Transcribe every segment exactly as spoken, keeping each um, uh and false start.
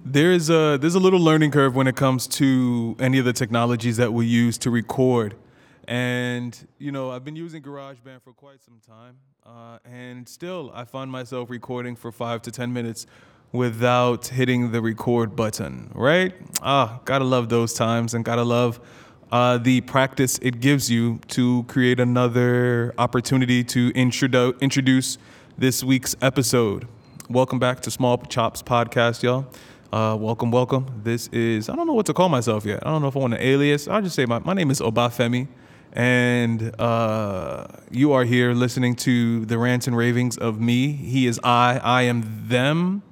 there's a there's a little learning curve when it comes to any of the technologies that we use to record. And, you know, I've been using GarageBand for quite some time. Uh, and still, I find myself recording for five to ten minutes without hitting the record button, right? Ah, gotta love those times, and gotta love uh, the practice it gives you to create another opportunity to introdu- introduce this week's episode. Welcome back to Small Chops Podcast, y'all. Uh, welcome, welcome. This is, I don't know what to call myself yet. I don't know if I want an alias. I'll just say my, my name is Obafemi. And uh, you are here listening to the rants and ravings of me. He is I. I am them.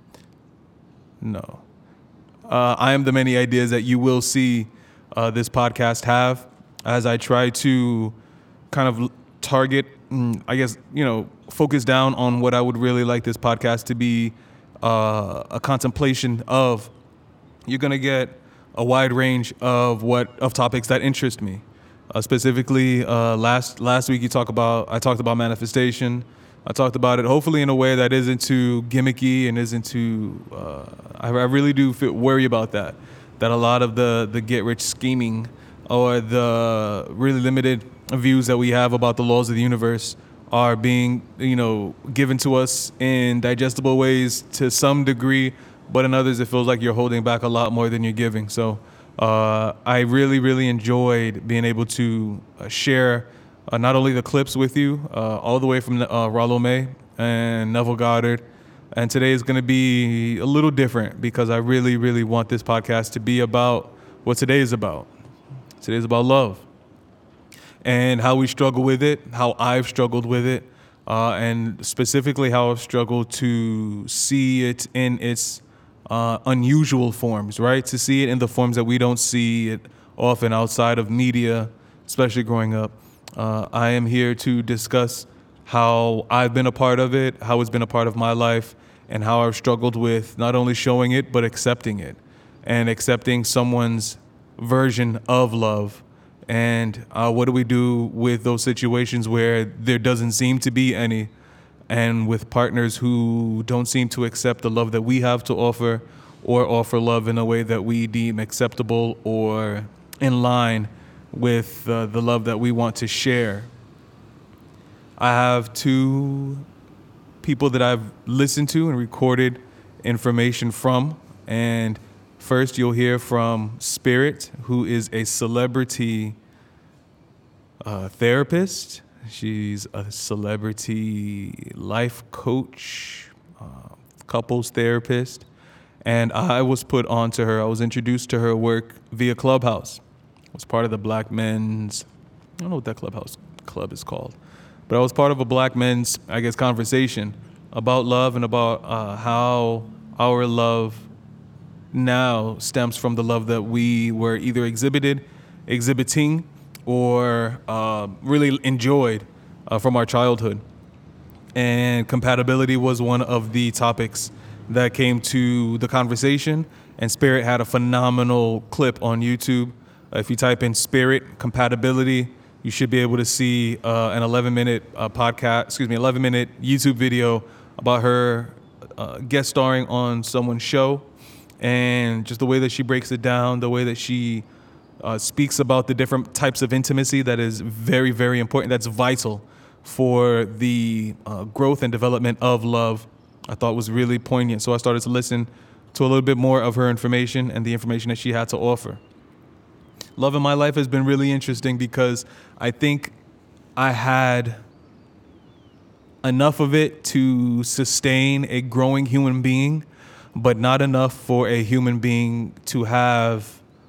No. Uh, I am the many ideas that you will see uh, this podcast have as I try to kind of target, I guess, you know, focus down on what I would really like this podcast to be uh, a contemplation of. You're going to get a wide range of what of topics that interest me. Uh, specifically, uh, last last week you talk about I talked about manifestation. I talked about it hopefully in a way that isn't too gimmicky and isn't too. Uh, I, I really do feel, worry about that. That a lot of the the get rich scheming or the really limited views that we have about the laws of the universe are being, you know, given to us in digestible ways to some degree, but in others it feels like you're holding back a lot more than you're giving. So. Uh, I really, really enjoyed being able to uh, share uh, not only the clips with you, uh, all the way from uh, Rollo May and Neville Goddard. And today is going to be a little different because I really, really want this podcast to be about what today is about. Today is about love and how we struggle with it, how I've struggled with it, uh, and specifically how I've struggled to see it in its Uh, unusual forms, right? To see it in the forms that we don't see it often outside of media, especially growing up. Uh, I am here to discuss how I've been a part of it, how it's been a part of my life, and how I've struggled with not only showing it, but accepting it and accepting someone's version of love. And uh, what do we do with those situations where there doesn't seem to be any? And with partners who don't seem to accept the love that we have to offer or offer love in a way that we deem acceptable or in line with uh, the love that we want to share. I have two people that I've listened to and recorded information from. And first you'll hear from Spirit, who is a celebrity uh, therapist. She's a celebrity life coach, uh, couples therapist, and I was put onto her. I was introduced to her work via Clubhouse. I was part of the Black Men's, I don't know what that Clubhouse club is called, but I was part of a Black Men's, I guess, conversation about love and about uh, how our love now stems from the love that we were either exhibited, exhibiting, or uh, really enjoyed uh, from our childhood. And compatibility was one of the topics that came to the conversation. And Spirit had a phenomenal clip on YouTube. Uh, if you type in Spirit compatibility, you should be able to see uh, an eleven minute uh, podcast, excuse me, eleven minute YouTube video about her uh, guest starring on someone's show. And just the way that she breaks it down, the way that she Uh, speaks about the different types of intimacy that is very, very important. That's vital for the uh, growth and development of love. I thought was really poignant. So I started to listen to a little bit more of her information and the information that she had to offer. Love in my life has been really interesting because I think I had enough of it to sustain a growing human being, but not enough for a human being to have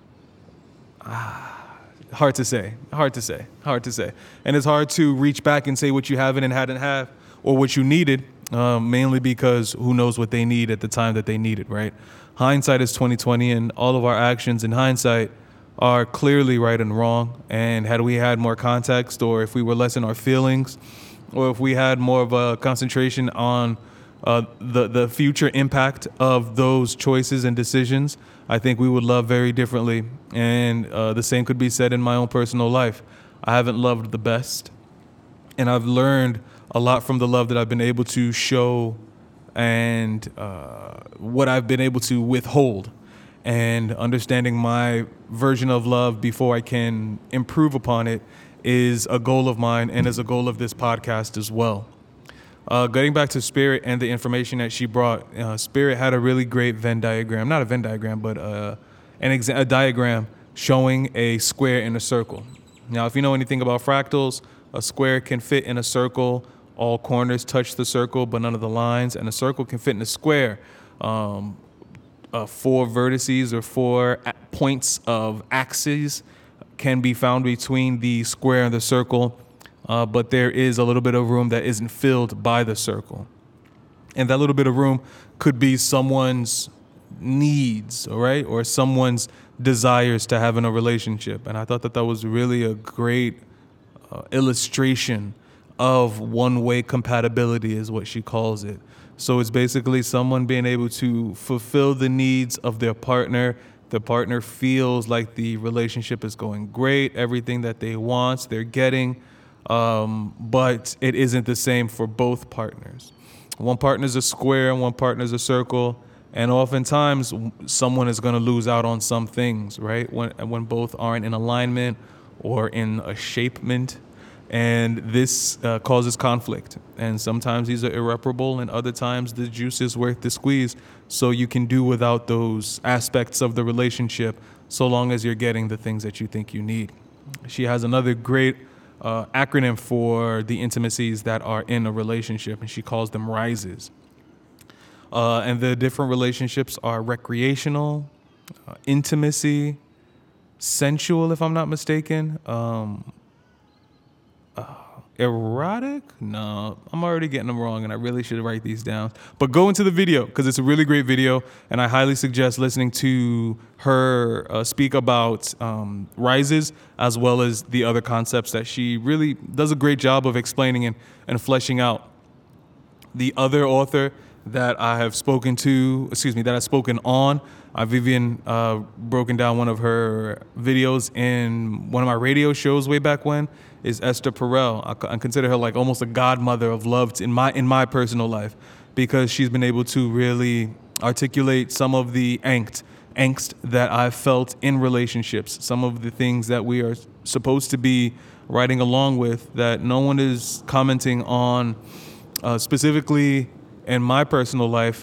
Ah, hard to say, hard to say, hard to say. And it's hard to reach back and say what you haven't and hadn't have or what you needed, um, mainly because who knows what they need at the time that they need it, right? Hindsight is twenty twenty, and all of our actions in hindsight are clearly right and wrong. And had we had more context, or if we were less in our feelings, or if we had more of a concentration on uh, the, the future impact of those choices and decisions, I think we would love very differently. And uh, the same could be said in my own personal life. I haven't loved the best. And I've learned a lot from the love that I've been able to show and uh, what I've been able to withhold. and understanding my version of love before I can improve upon it is a goal of mine and is a goal of this podcast as well. Uh, getting back to Spirit and the information that she brought, uh, Spirit had a really great Venn diagram, not a Venn diagram, but uh, an exa- a diagram showing a square in a circle. Now, if you know anything about fractals, a square can fit in a circle. All corners touch the circle, but none of the lines. And a circle can fit in a square. Um, uh, four vertices or four a- points of axes can be found between the square and the circle, uh, but there is a little bit of room that isn't filled by the circle. And that little bit of room could be someone's needs, all right, or someone's desires to have in a relationship. And I thought that that was really a great uh, illustration of one-way compatibility is what she calls it. So it's basically someone being able to fulfill the needs of their partner. The partner feels like the relationship is going great, everything that they want, they're getting, um, but it isn't the same for both partners. One partner's a square and one partner's a circle, and oftentimes someone is going to lose out on some things, right? When when both aren't in alignment or in a shapement. And this uh, causes conflict. And sometimes these are irreparable, and other times the juice is worth the squeeze. So you can do without those aspects of the relationship so long as you're getting the things that you think you need. She has another great uh, acronym for the intimacies that are in a relationship, and she calls them RISES. Uh, and the different relationships are recreational, uh, intimacy, sensual, if I'm not mistaken, um, erotic? No, I'm already getting them wrong, and I really should write these down. But go into the video because it's a really great video, and I highly suggest listening to her uh, speak about um, rises as well as the other concepts that she really does a great job of explaining and, and fleshing out. The other author that I have spoken to, excuse me, that I've spoken on, I've even uh, broken down one of her videos in one of my radio shows way back when, is Esther Perel. I, I consider her like almost a godmother of love in my in my personal life, because she's been able to really articulate some of the angst, angst that I've felt in relationships, some of the things that we are supposed to be riding along with that no one is commenting on, uh, specifically in my personal life,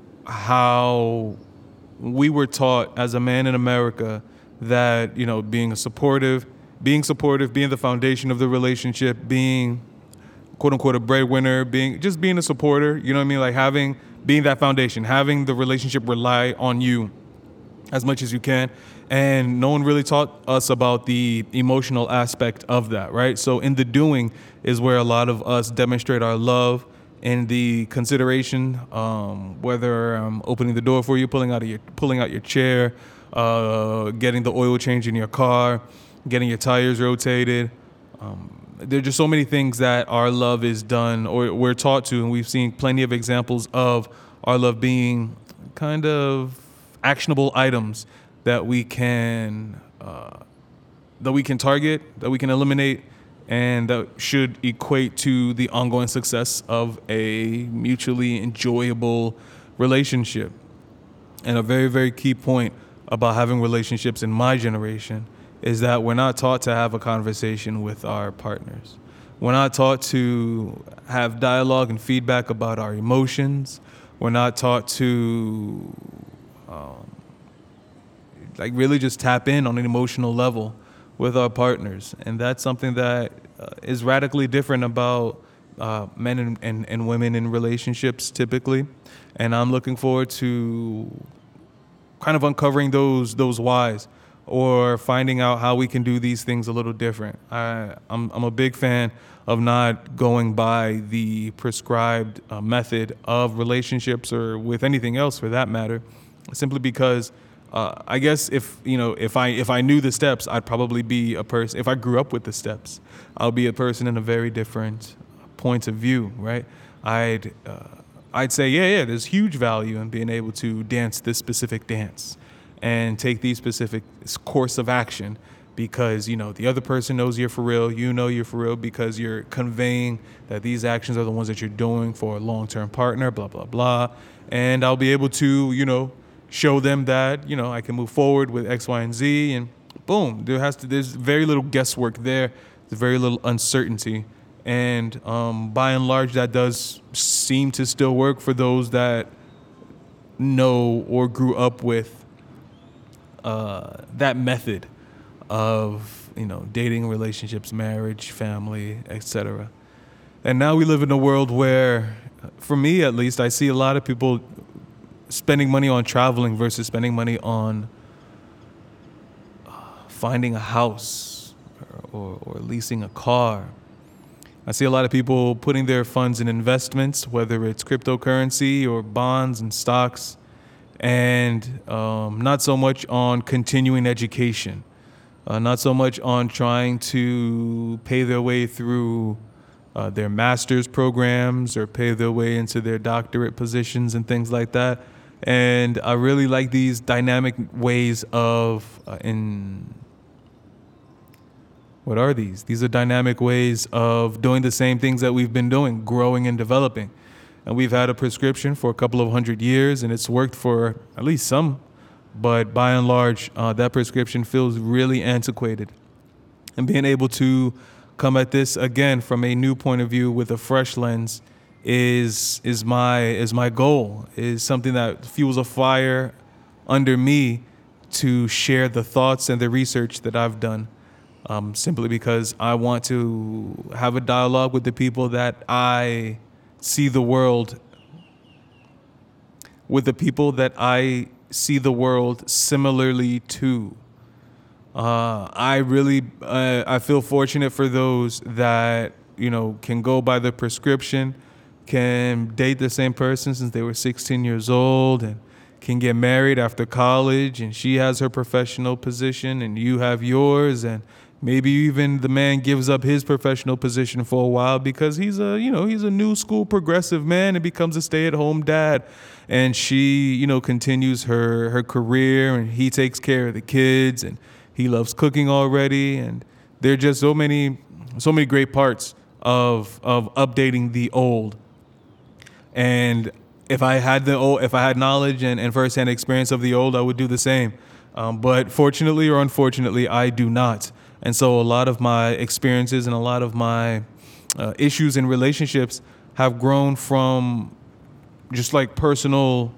how we were taught as a man in America that, you know, being a supportive, being supportive, being the foundation of the relationship, being quote unquote a breadwinner, being just being a supporter, you know what I mean? Like having, being that foundation, having the relationship rely on you as much as you can. And no one really taught us about the emotional aspect of that, right? So in the doing is where a lot of us demonstrate our love, in the consideration, um, whether um, opening the door for you, pulling out of your pulling out your chair, uh, getting the oil change in your car, getting your tires rotated. Um, there are just so many things that our love is done, or we're taught to, and we've seen plenty of examples of our love being kind of actionable items that we can uh, that we can target, that we can eliminate, and that should equate to the ongoing success of a mutually enjoyable relationship. And a very, very key point about having relationships in my generation is that we're not taught to have a conversation with our partners. We're not taught to have dialogue and feedback about our emotions. We're not taught to um, like really just tap in on an emotional level with our partners. And that's something that uh, is radically different about uh, men and, and, and women in relationships typically. And I'm looking forward to kind of uncovering those those whys, or finding out how we can do these things a little different. I, I'm, I'm a big fan of not going by the prescribed uh, method of relationships, or with anything else for that matter, simply because Uh, I guess if you know if I if I knew the steps, I'd probably be a person. If I grew up with the steps, I'll be a person in a very different point of view, right? I'd uh, I'd say yeah yeah. There's huge value in being able to dance this specific dance, and take these specific course of action, because you know the other person knows you're for real. You know you're for real because you're conveying that these actions are the ones that you're doing for a long-term partner. Blah blah blah, and I'll be able to you know. show them that, you know, I can move forward with X, Y, and Z, and boom, there has to, there's very little guesswork there. There's very little uncertainty. And um, by and large, that does seem to still work for those that know or grew up with uh, that method of, you know, dating, relationships, marriage, family, et cetera. And now we live in a world where, for me at least, I see a lot of people spending money on traveling versus spending money on uh, finding a house or, or, or leasing a car. I see a lot of people putting their funds in investments, whether it's cryptocurrency or bonds and stocks, and um, not so much on continuing education, uh, not so much on trying to pay their way through uh, their master's programs or pay their way into their doctorate positions and things like that. And I really like these dynamic ways of uh, in what are these? These are dynamic ways of doing the same things that we've been doing, growing and developing. And we've had a prescription for a couple of hundred years, and it's worked for at least some. But by and large, uh, that prescription feels really antiquated. And being able to come at this again from a new point of view with a fresh lens is is my is my goal, is something that fuels a fire under me to share the thoughts and the research that I've done, um, simply because I want to have a dialogue with the people that I see the world, with the people that I see the world similarly to. Uh, I really, uh, I feel fortunate for those that, you know, can go by the prescription, can date the same person since they were sixteen years old, and can get married after college, and she has her professional position and you have yours, and maybe even the man gives up his professional position for a while because he's a, you know, he's a new school progressive man and becomes a stay-at-home dad, and she, you know, continues her her career, and he takes care of the kids, and he loves cooking already, and there are just so many so many great parts of of updating the old. And if I had the old, if I had knowledge and, and firsthand experience of the old, I would do the same. Um, but fortunately or unfortunately, I do not. And so a lot of my experiences and a lot of my uh, issues in relationships have grown from just like personal,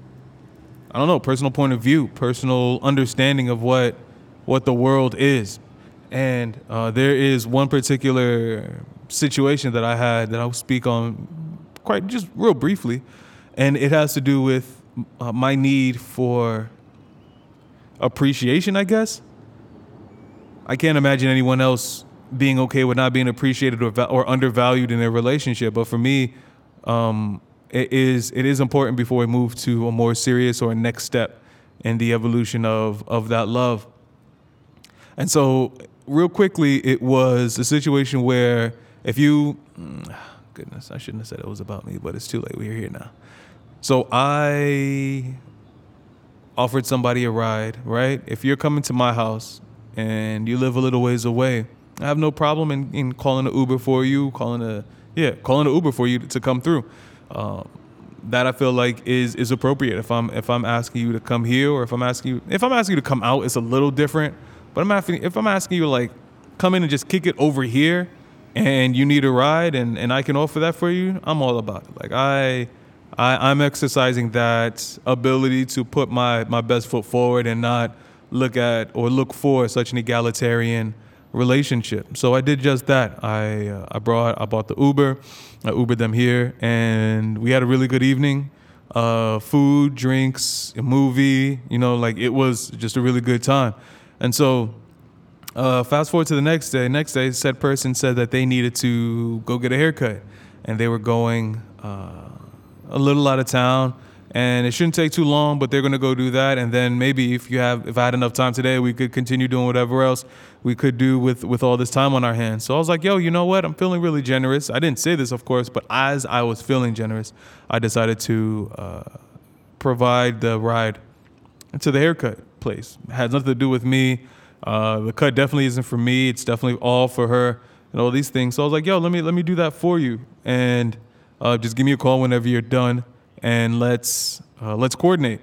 I don't know, personal point of view, personal understanding of what what the world is. And uh, there is one particular situation that I had that I'll speak on quite just real briefly, and it has to do with uh, my need for appreciation, I guess. I can't imagine anyone else being okay with not being appreciated or, or undervalued in their relationship, but for me, um, it is it is important before we move to a more serious or a next step in the evolution of of that love. And so, real quickly, it was a situation where if you, goodness, I shouldn't have said it was about me, but it's too late. We're here now. So I offered somebody a ride, right? If you're coming to my house and you live a little ways away, I have no problem in, in calling an Uber for you, calling a, yeah, calling an Uber for you to come through. Um, that I feel like is is appropriate. If I'm if I'm asking you to come here, or if I'm asking you if I'm asking you to come out, it's a little different. But I'm asking, if I'm asking you to like come in and just kick it over here, and you need a ride, and, and I can offer that for you, I'm all about it. Like I, I I'm exercising that ability to put my, my best foot forward and not look at or look for such an egalitarian relationship. So I did just that. I uh, I brought I bought the Uber, I Ubered them here, and we had a really good evening. Uh, food, drinks, a movie. You know, like it was just a really good time. And so, uh, fast forward to the next day. Next day, said person said that they needed to go get a haircut, and they were going uh, a little out of town, and it shouldn't take too long. But they're gonna go do that, and then maybe if you have, if I had enough time today, we could continue doing whatever else we could do with with all this time on our hands. So I was like, yo, you know what? I'm feeling really generous. I didn't say this, of course, but as I was feeling generous, I decided to uh, provide the ride to the haircut place. It has nothing to do with me. Uh, the cut definitely isn't for me. It's definitely all for her and all these things. So I was like, yo, let me let me do that for you, and uh, just give me a call whenever you're done, and let's uh, let's coordinate.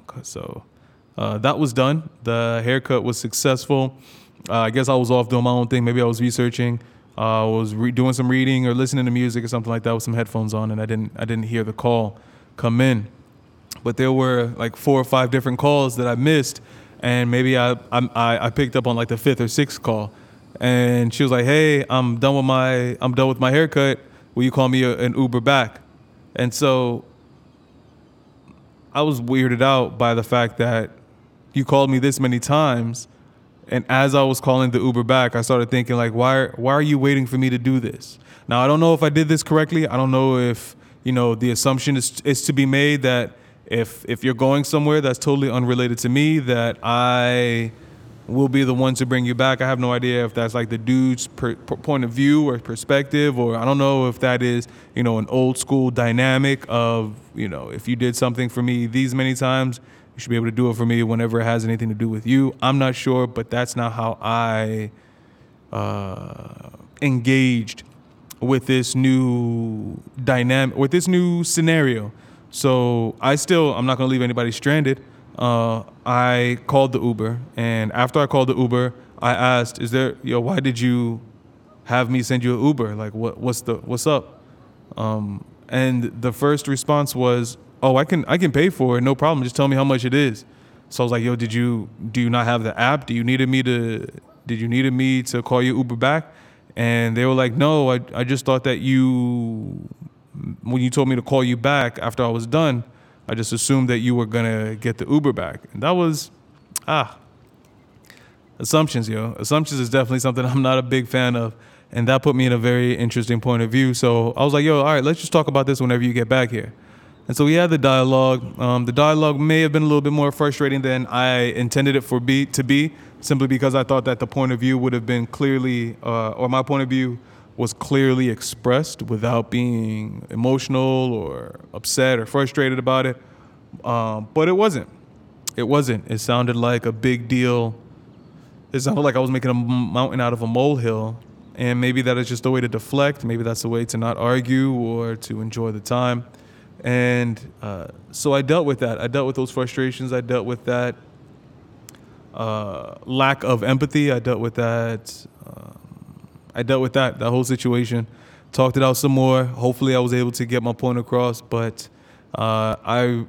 walk. So uh, that was done. The haircut was successful. Uh, I guess I was off doing my own thing. Maybe I was researching. I uh, was re- doing some reading or listening to music or something like that with some headphones on, and I didn't I didn't hear the call come in. But there were like four or five different calls that I missed, and maybe I I, I picked up on like the fifth or sixth call, and she was like, "Hey, I'm done with my I'm done with my haircut. Will you call me a, an Uber back?" And so I was weirded out by the fact that you called me this many times. And as I was calling the Uber back, I started thinking, like, why, why are you waiting for me to do this? Now, I don't know if I did this correctly. I don't know if, you know, the assumption is, is to be made that if if you're going somewhere that's totally unrelated to me, that I will be the one to bring you back. I have no idea if that's like the dude's per, per point of view or perspective, or I don't know if that is, you know, an old school dynamic of, you know, if you did something for me these many times, you should be able to do it for me whenever it has anything to do with you. I'm not sure, but that's not how I uh, engaged with this new dynamic, with this new scenario. So I still, I'm not going to leave anybody stranded. Uh, I called the Uber, and after I called the Uber, I asked, "Is there, yo, why did you have me send you an Uber? Like, what, what's the, what's up?" Um, and the first response was, "Oh, I can, I can pay for it, no problem. Just tell me how much it is." So I was like, "Yo, did you, do you not have the app? Do you needed me to, did you needed me to call you Uber back?" And they were like, "No, I, I just thought that you, when you told me to call you back after I was done, I just assumed that you were gonna get the Uber back." And that was, ah, assumptions, yo. Assumptions is definitely something I'm not a big fan of. And that put me in a very interesting point of view. So I was like, "Yo, all right, let's just talk about this whenever you get back here." And so we had the dialogue. Um, the dialogue may have been a little bit more frustrating than I intended it for be to be, simply because I thought that the point of view would have been clearly, uh, or my point of view was clearly expressed without being emotional or upset or frustrated about it. Um, but it wasn't. It wasn't. It sounded like a big deal. It sounded like I was making a mountain out of a molehill. And maybe that is just a way to deflect. Maybe that's a way to not argue or to enjoy the time. And uh, so I dealt with that. I dealt with those frustrations. I dealt with that uh, lack of empathy. I dealt with that. Um, I dealt with that, that whole situation. Talked it out some more. Hopefully I was able to get my point across. But uh, I,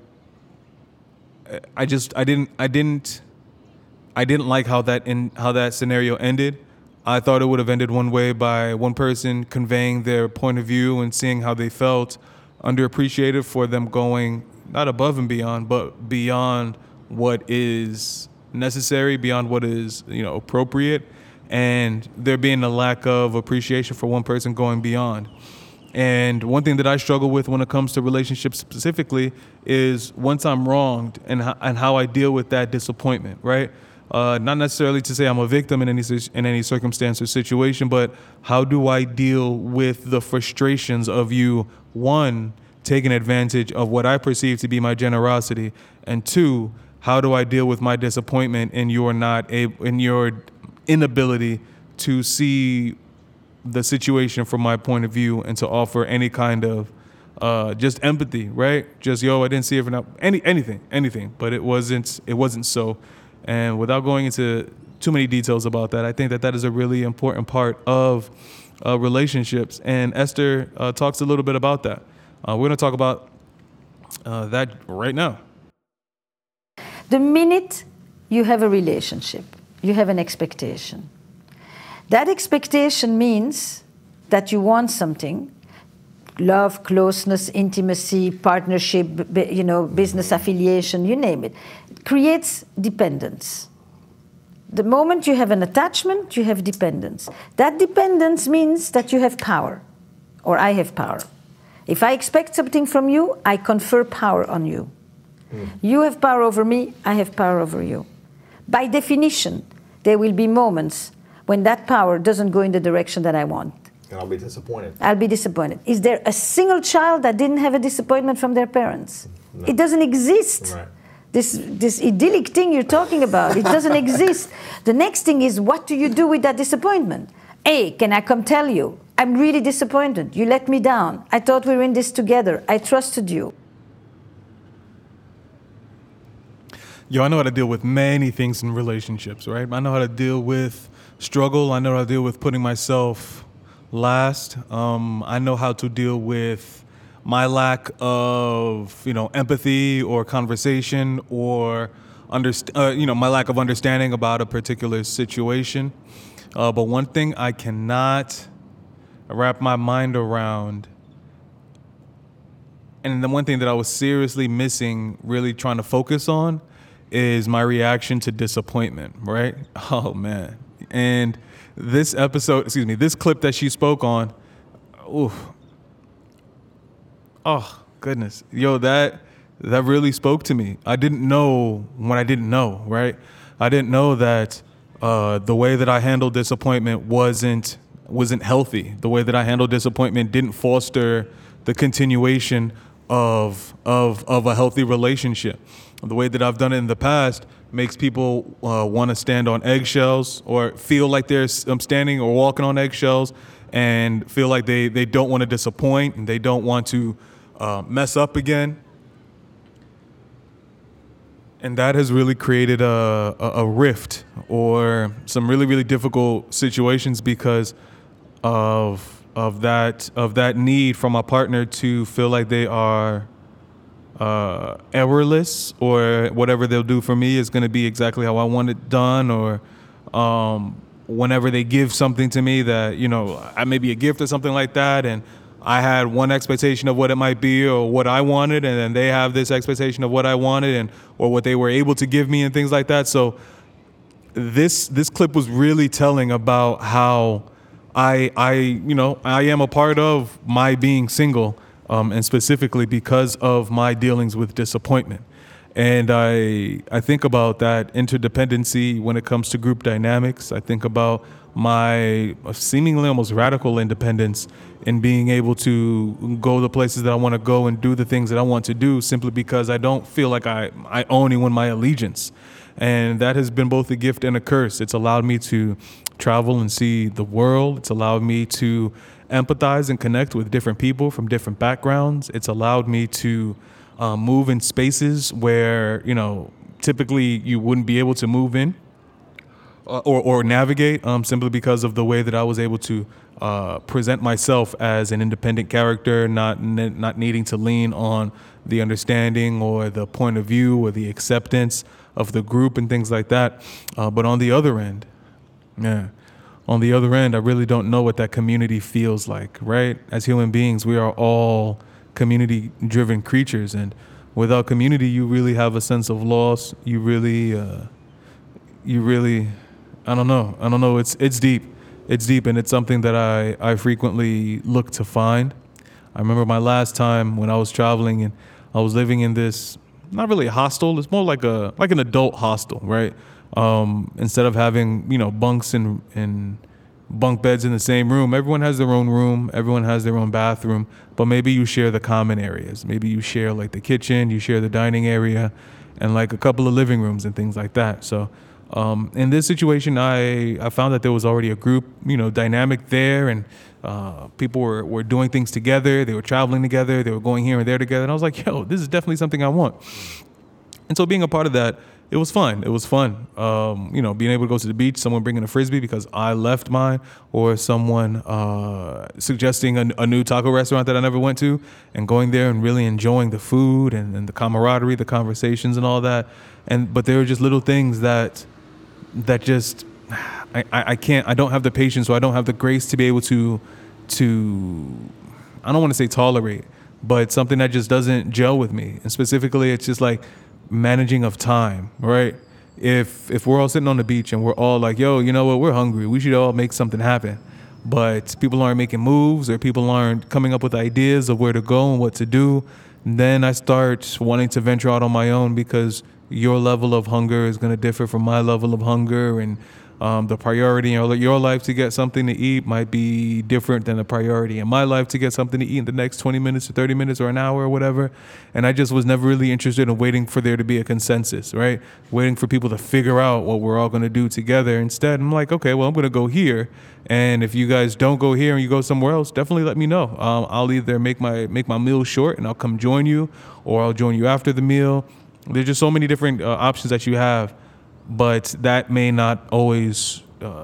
I just, I didn't, I didn't, I didn't like how that in how that scenario ended. I thought it would have ended one way by one person conveying their point of view and seeing how they felt, underappreciated for them going not above and beyond, but beyond what is necessary, beyond what is, you know, appropriate, and there being a lack of appreciation for one person going beyond. And one thing that I struggle with when it comes to relationships specifically is once I'm wronged and how, and how I deal with that disappointment, right? Uh, not necessarily to say I'm a victim in any in any circumstance or situation, but how do I deal with the frustrations of you, one, taking advantage of what I perceive to be my generosity, and two, how do I deal with my disappointment in your not able, in your inability to see the situation from my point of view and to offer any kind of uh, just empathy, right? Just, yo, I didn't see it for now, any anything, anything, but it wasn't it wasn't so. And without going into too many details about that, I think that that is a really important part of uh, relationships. And Esther uh, talks a little bit about that. Uh, we're going to talk about uh, that right now. The minute you have a relationship, you have an expectation. That expectation means that you want something, love, closeness, intimacy, partnership, you know, business affiliation, you name it. It creates dependence. The moment you have an attachment, you have dependence. That dependence means that you have power, or I have power. If I expect something from you, I confer power on you. Mm. You have power over me, I have power over you. By definition, there will be moments when that power doesn't go in the direction that I want. And I'll be disappointed. I'll be disappointed. Is there a single child that didn't have a disappointment from their parents? No. It doesn't exist. Right. This, this idyllic thing you're talking about, it doesn't exist. The next thing is, what do you do with that disappointment? A, can I come tell you, I'm really disappointed. You let me down. I thought we were in this together. I trusted you. Yo, I know how to deal with many things in relationships, right? I know how to deal with struggle. I know how to deal with putting myself last. Um, I know how to deal with my lack of, you know, empathy or conversation or underst- uh, you know, my lack of understanding about a particular situation. Uh, but one thing I cannot wrap my mind around, and the one thing that I was seriously missing, really trying to focus on, is my reaction to disappointment, right? Oh, man. And this episode, excuse me, this clip that she spoke on, oof. Oh, goodness. Yo, that that really spoke to me. I didn't know when I didn't know, right? I didn't know that uh, the way that I handled disappointment wasn't wasn't healthy. The way that I handled disappointment didn't foster the continuation of of of a healthy relationship. The way that I've done it in the past makes people uh, want to stand on eggshells or feel like they're um, standing or walking on eggshells and feel like they, they don't want to disappoint and they don't want to uh, mess up again. And that has really created a, a, a rift or some really, really difficult situations because of of that of that need from my partner to feel like they are uh, errorless, or whatever they'll do for me is going to be exactly how I want it done, or um, whenever they give something to me that, you know, I may be a gift or something like that, and I had one expectation of what it might be or what I wanted, and then they have this expectation of what I wanted and or what they were able to give me and things like that. So this this clip was really telling about how I I you know I am a part of my being single. Um, and specifically because of my dealings with disappointment. And I I think about that interdependency when it comes to group dynamics. I think about my seemingly almost radical independence in being able to go the places that I want to go and do the things that I want to do simply because I don't feel like I, I owe anyone my allegiance. And that has been both a gift and a curse. It's allowed me to travel and see the world. It's allowed me to empathize and connect with different people from different backgrounds. It's allowed me to uh, move in spaces where, you know, typically you wouldn't be able to move in or, or navigate um, simply because of the way that I was able to uh, present myself as an independent character, not not needing to lean on the understanding or the point of view or the acceptance of the group and things like that. Uh, but on the other end, yeah. On the other end, I really don't know what that community feels like, right? As human beings, we are all community-driven creatures, and without community, you really have a sense of loss. You really, uh, you really, I don't know. I don't know. It's it's deep. It's deep, and it's something that I, I frequently look to find. I remember my last time when I was traveling, and I was living in this, not really a hostel. It's more like a like an adult hostel, right? Um, instead of having, you know, bunks and, and bunk beds in the same room, everyone has their own room, everyone has their own bathroom, but maybe you share the common areas. Maybe you share like the kitchen, you share the dining area, and like a couple of living rooms and things like that. So um, in this situation, I, I found that there was already a group, you know, dynamic there, and uh, people were, were doing things together, they were traveling together, they were going here and there together, and I was like, yo, this is definitely something I want. And so being a part of that, it was fun. It was fun. Um, you know, being able to go to the beach, someone bringing a Frisbee because I left mine, or someone uh, suggesting a, a new taco restaurant that I never went to, and going there and really enjoying the food and, and the camaraderie, the conversations and all that. And but there were just little things that that just I, I, I can't I don't have the patience, or I don't have the grace to be able to to I don't want to say tolerate, but something that just doesn't gel with me. And specifically, it's just like managing of time, right? If if we're all sitting on the beach and we're all like, yo, you know what, we're hungry, we should all make something happen, but people aren't making moves, or people aren't coming up with ideas of where to go and what to do, then I start wanting to venture out on my own, because your level of hunger is going to differ from my level of hunger, and Um, the priority in your life to get something to eat might be different than the priority in my life to get something to eat in the next twenty minutes or thirty minutes or an hour or whatever. And I just was never really interested in waiting for there to be a consensus, right? Waiting for people to figure out what we're all going to do together. Instead, I'm like, okay, well, I'm going to go here. And if you guys don't go here and you go somewhere else, definitely let me know. Um, I'll either make my make my meal short and I'll come join you, or I'll join you after the meal. There's just so many different uh, options that you have, but that may not always uh,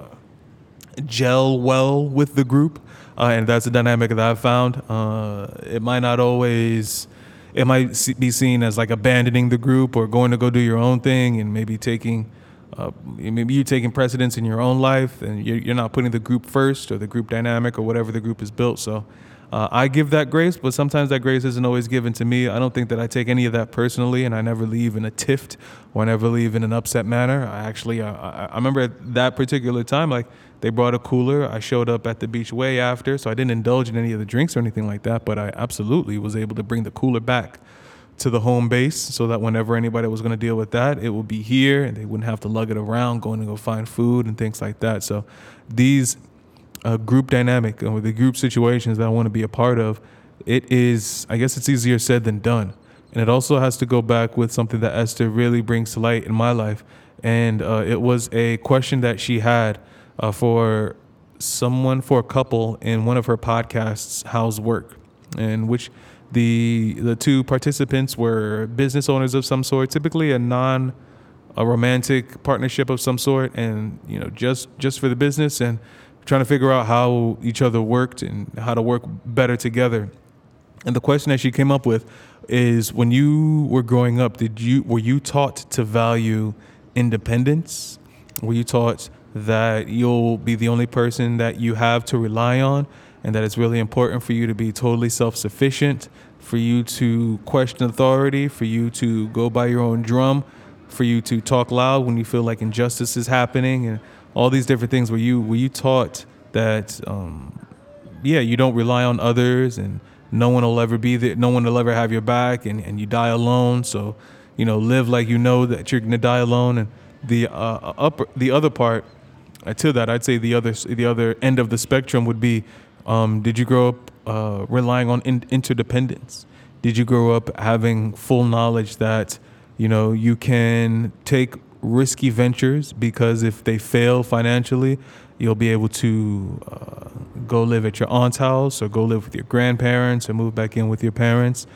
gel well with the group. Uh, and that's a dynamic that I've found. Uh, it might not always, it might be seen as like abandoning the group or going to go do your own thing, and maybe taking, uh, maybe you taking precedence in your own life, and you're, you're not putting the group first or the group dynamic or whatever the group is built. So uh, I give that grace, but sometimes that grace isn't always given to me. I don't think that I take any of that personally, and I never leave in a tiffed or I never leave in an upset manner. I actually, uh, I, I remember at that particular time, like, they brought a cooler. I showed up at the beach way after, so I didn't indulge in any of the drinks or anything like that, but I absolutely was able to bring the cooler back to the home base so that whenever anybody was going to deal with that, it would be here and they wouldn't have to lug it around going to go find food and things like that. So these uh, group dynamic or the group situations that I want to be a part of, it is, I guess it's easier said than done. And it also has to go back with something that Esther really brings to light in my life. And uh, it was a question that she had Uh, for someone, for a couple in one of her podcasts, How's Work, in which the the two participants were business owners of some sort, typically a non a romantic partnership of some sort, and you know just just for the business and trying to figure out how each other worked and how to work better together. And the question that she came up with is, when you were growing up, did you were you taught to value independence? Were you taught that you'll be the only person that you have to rely on, and that it's really important for you to be totally self-sufficient, for you to question authority, for you to go by your own drum, for you to talk loud when you feel like injustice is happening, and all these different things? Were you were you taught that um, yeah, you don't rely on others, and no one will ever be there, no one will ever have your back, and, and you die alone, so you know live like you know that you're gonna die alone? And the uh, upper the other part to that, I'd say the other the other end of the spectrum would be, um, did you grow up uh, relying on in- interdependence? Did you grow up having full knowledge that, you know, you can take risky ventures because if they fail financially, you'll be able to uh, go live at your aunt's house or go live with your grandparents or move back in with your parents?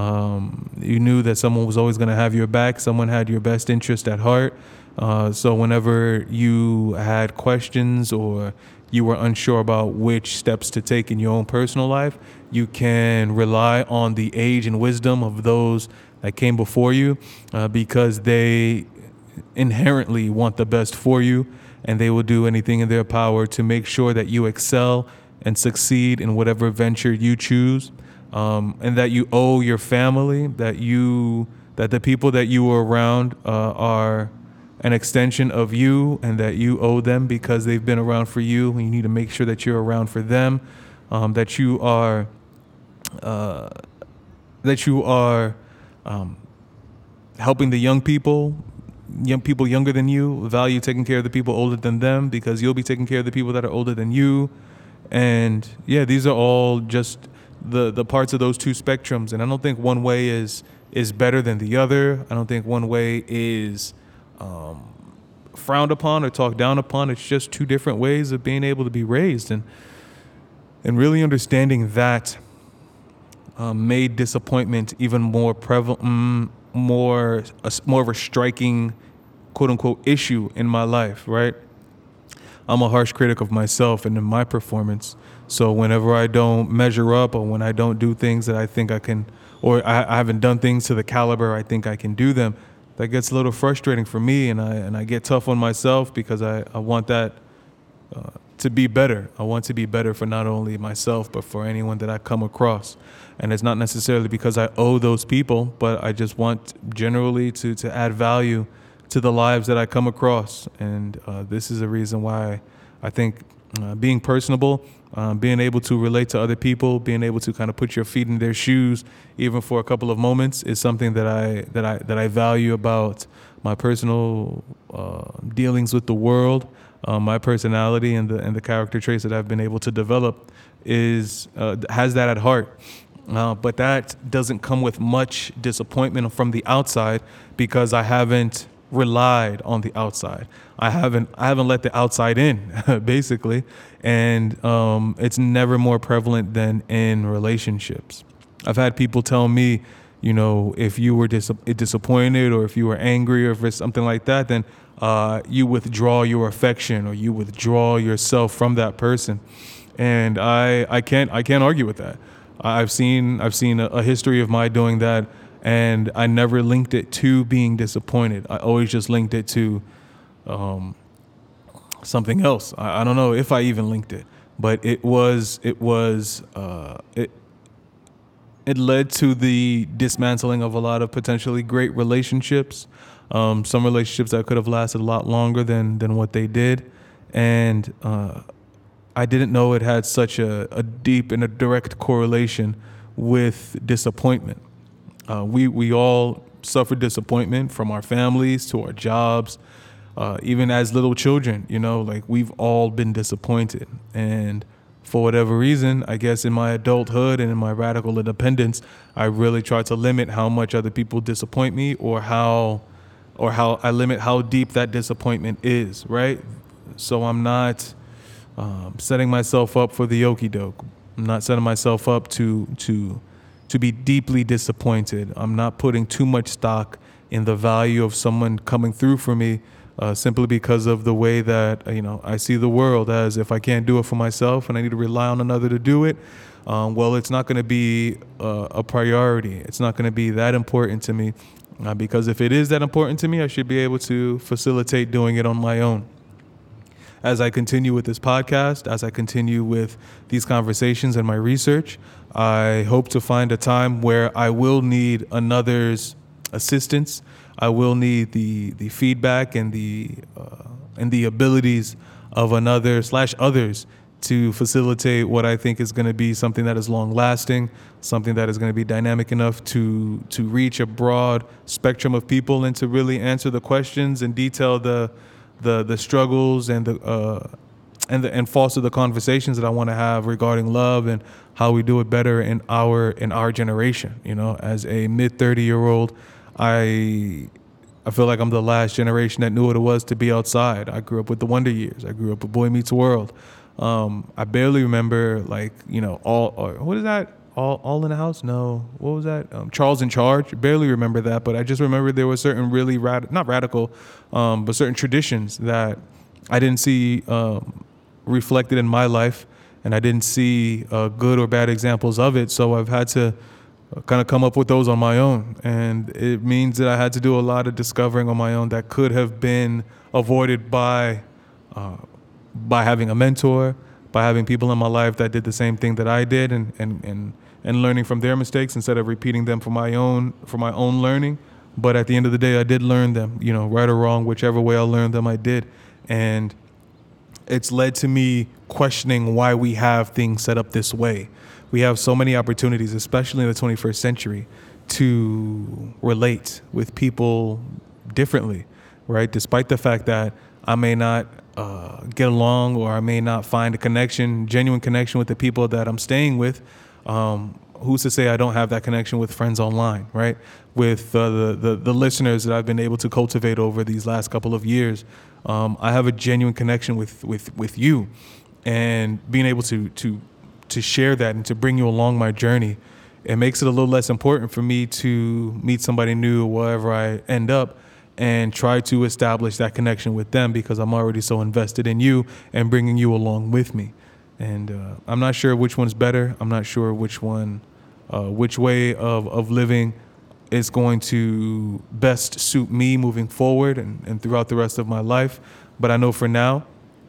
Um, you knew that someone was always going to have your back. Someone had your best interest at heart. Uh, so whenever you had questions or you were unsure about which steps to take in your own personal life, you can rely on the age and wisdom of those that came before you, uh, because they inherently want the best for you, and they will do anything in their power to make sure that you excel and succeed in whatever venture you choose, um, and that you owe your family, that you that the people that you were around uh, are an extension of you, and that you owe them because they've been around for you, and you need to make sure that you're around for them, um, that you are uh, that you are um, helping the young people, young people younger than you, value taking care of the people older than them, because you'll be taking care of the people that are older than you. And yeah, these are all just the the parts of those two spectrums, and I don't think one way is is better than the other. I don't think one way is Um, frowned upon or talked down upon. It's just two different ways of being able to be raised, and and really understanding that um, made disappointment even more prevalent, mm, more a, more of a striking, quote unquote, issue in my life. Right? I'm a harsh critic of myself and in my performance. So whenever I don't measure up, or when I don't do things that I think I can, or I, I haven't done things to the caliber I think I can do them, that gets a little frustrating for me, and I and I get tough on myself because I, I want that uh, to be better. I want to be better for not only myself, but for anyone that I come across. And it's not necessarily because I owe those people, but I just want generally to, to add value to the lives that I come across. And uh, this is a reason why I think uh, being personable, um, being able to relate to other people, being able to kind of put your feet in their shoes, even for a couple of moments, is something that I that I that I value about my personal uh, dealings with the world. Um, my personality and the and the character traits that I've been able to develop is uh, has that at heart. Uh, but that doesn't come with much disappointment from the outside, because I haven't relied on the outside. I haven't I haven't let the outside in, basically. And um, it's never more prevalent than in relationships. I've had people tell me, you know, if you were dis- disappointed or if you were angry or if it's something like that, then uh, you withdraw your affection or you withdraw yourself from that person. And I, I can't I can't argue with that. I've seen I've seen a, a history of my doing that, and I never linked it to being disappointed. I always just linked it to um, something else. I, I don't know if I even linked it, but it was it was uh, it it led to the dismantling of a lot of potentially great relationships. Um, some relationships that could have lasted a lot longer than than what they did, and uh, I didn't know it had such a, a deep and a direct correlation with disappointment. Uh, we we all suffer disappointment from our families to our jobs, uh, even as little children. You know, like we've all been disappointed, and for whatever reason, I guess in my adulthood and in my radical independence, I really try to limit how much other people disappoint me, or how, or how I limit how deep that disappointment is. Right, so I'm not um, setting myself up for the okie doke. I'm not setting myself up to to. to be deeply disappointed. I'm not putting too much stock in the value of someone coming through for me, uh, simply because of the way that, you know, I see the world as, if I can't do it for myself and I need to rely on another to do it, um, well, it's not going to be uh, a priority. It's not going to be that important to me, uh, because if it is that important to me, I should be able to facilitate doing it on my own. As I continue with this podcast, as I continue with these conversations and my research, I hope to find a time where I will need another's assistance. I will need the the feedback and the uh, and the abilities of another slash others to facilitate what I think is going to be something that is long lasting, something that is going to be dynamic enough to to reach a broad spectrum of people and to really answer the questions and detail the the the struggles and the uh, and the, and foster the conversations that I want to have regarding love and how we do it better in our in our generation. You know, as a mid thirty year old, I I feel like I'm the last generation that knew what it was to be outside. I grew up with the Wonder Years. I grew up with Boy Meets World. Um, I barely remember, like, you know, all or, what is that? All all in the House? No, what was that? Um, Charles in Charge. Barely remember that, but I just remember there were certain really rad- not radical, um, but certain traditions that I didn't see um, reflected in my life, and I didn't see uh, good or bad examples of it. So I've had to kind of come up with those on my own, and it means that I had to do a lot of discovering on my own that could have been avoided by uh, by having a mentor, by having people in my life that did the same thing that I did, and and and and learning from their mistakes instead of repeating them for my own for my own learning. But at the end of the day, I did learn them, you know, right or wrong, whichever way I learned them, I did. And it's led to me questioning why we have things set up this way. We have so many opportunities, especially in the twenty-first century, to relate with people differently, right? Despite the fact that I may not uh, get along, or I may not find a connection, genuine connection with the people that I'm staying with. Um, who's to say I don't have that connection with friends online, right? With uh, the, the the listeners that I've been able to cultivate over these last couple of years, um, I have a genuine connection with with with you, and being able to to to share that and to bring you along my journey, it makes it a little less important for me to meet somebody new wherever I end up and try to establish that connection with them, because I'm already so invested in you and bringing you along with me. And uh, I'm not sure which one's better. I'm not sure which one, uh, which way of, of living is going to best suit me moving forward and, and throughout the rest of my life. But I know for now,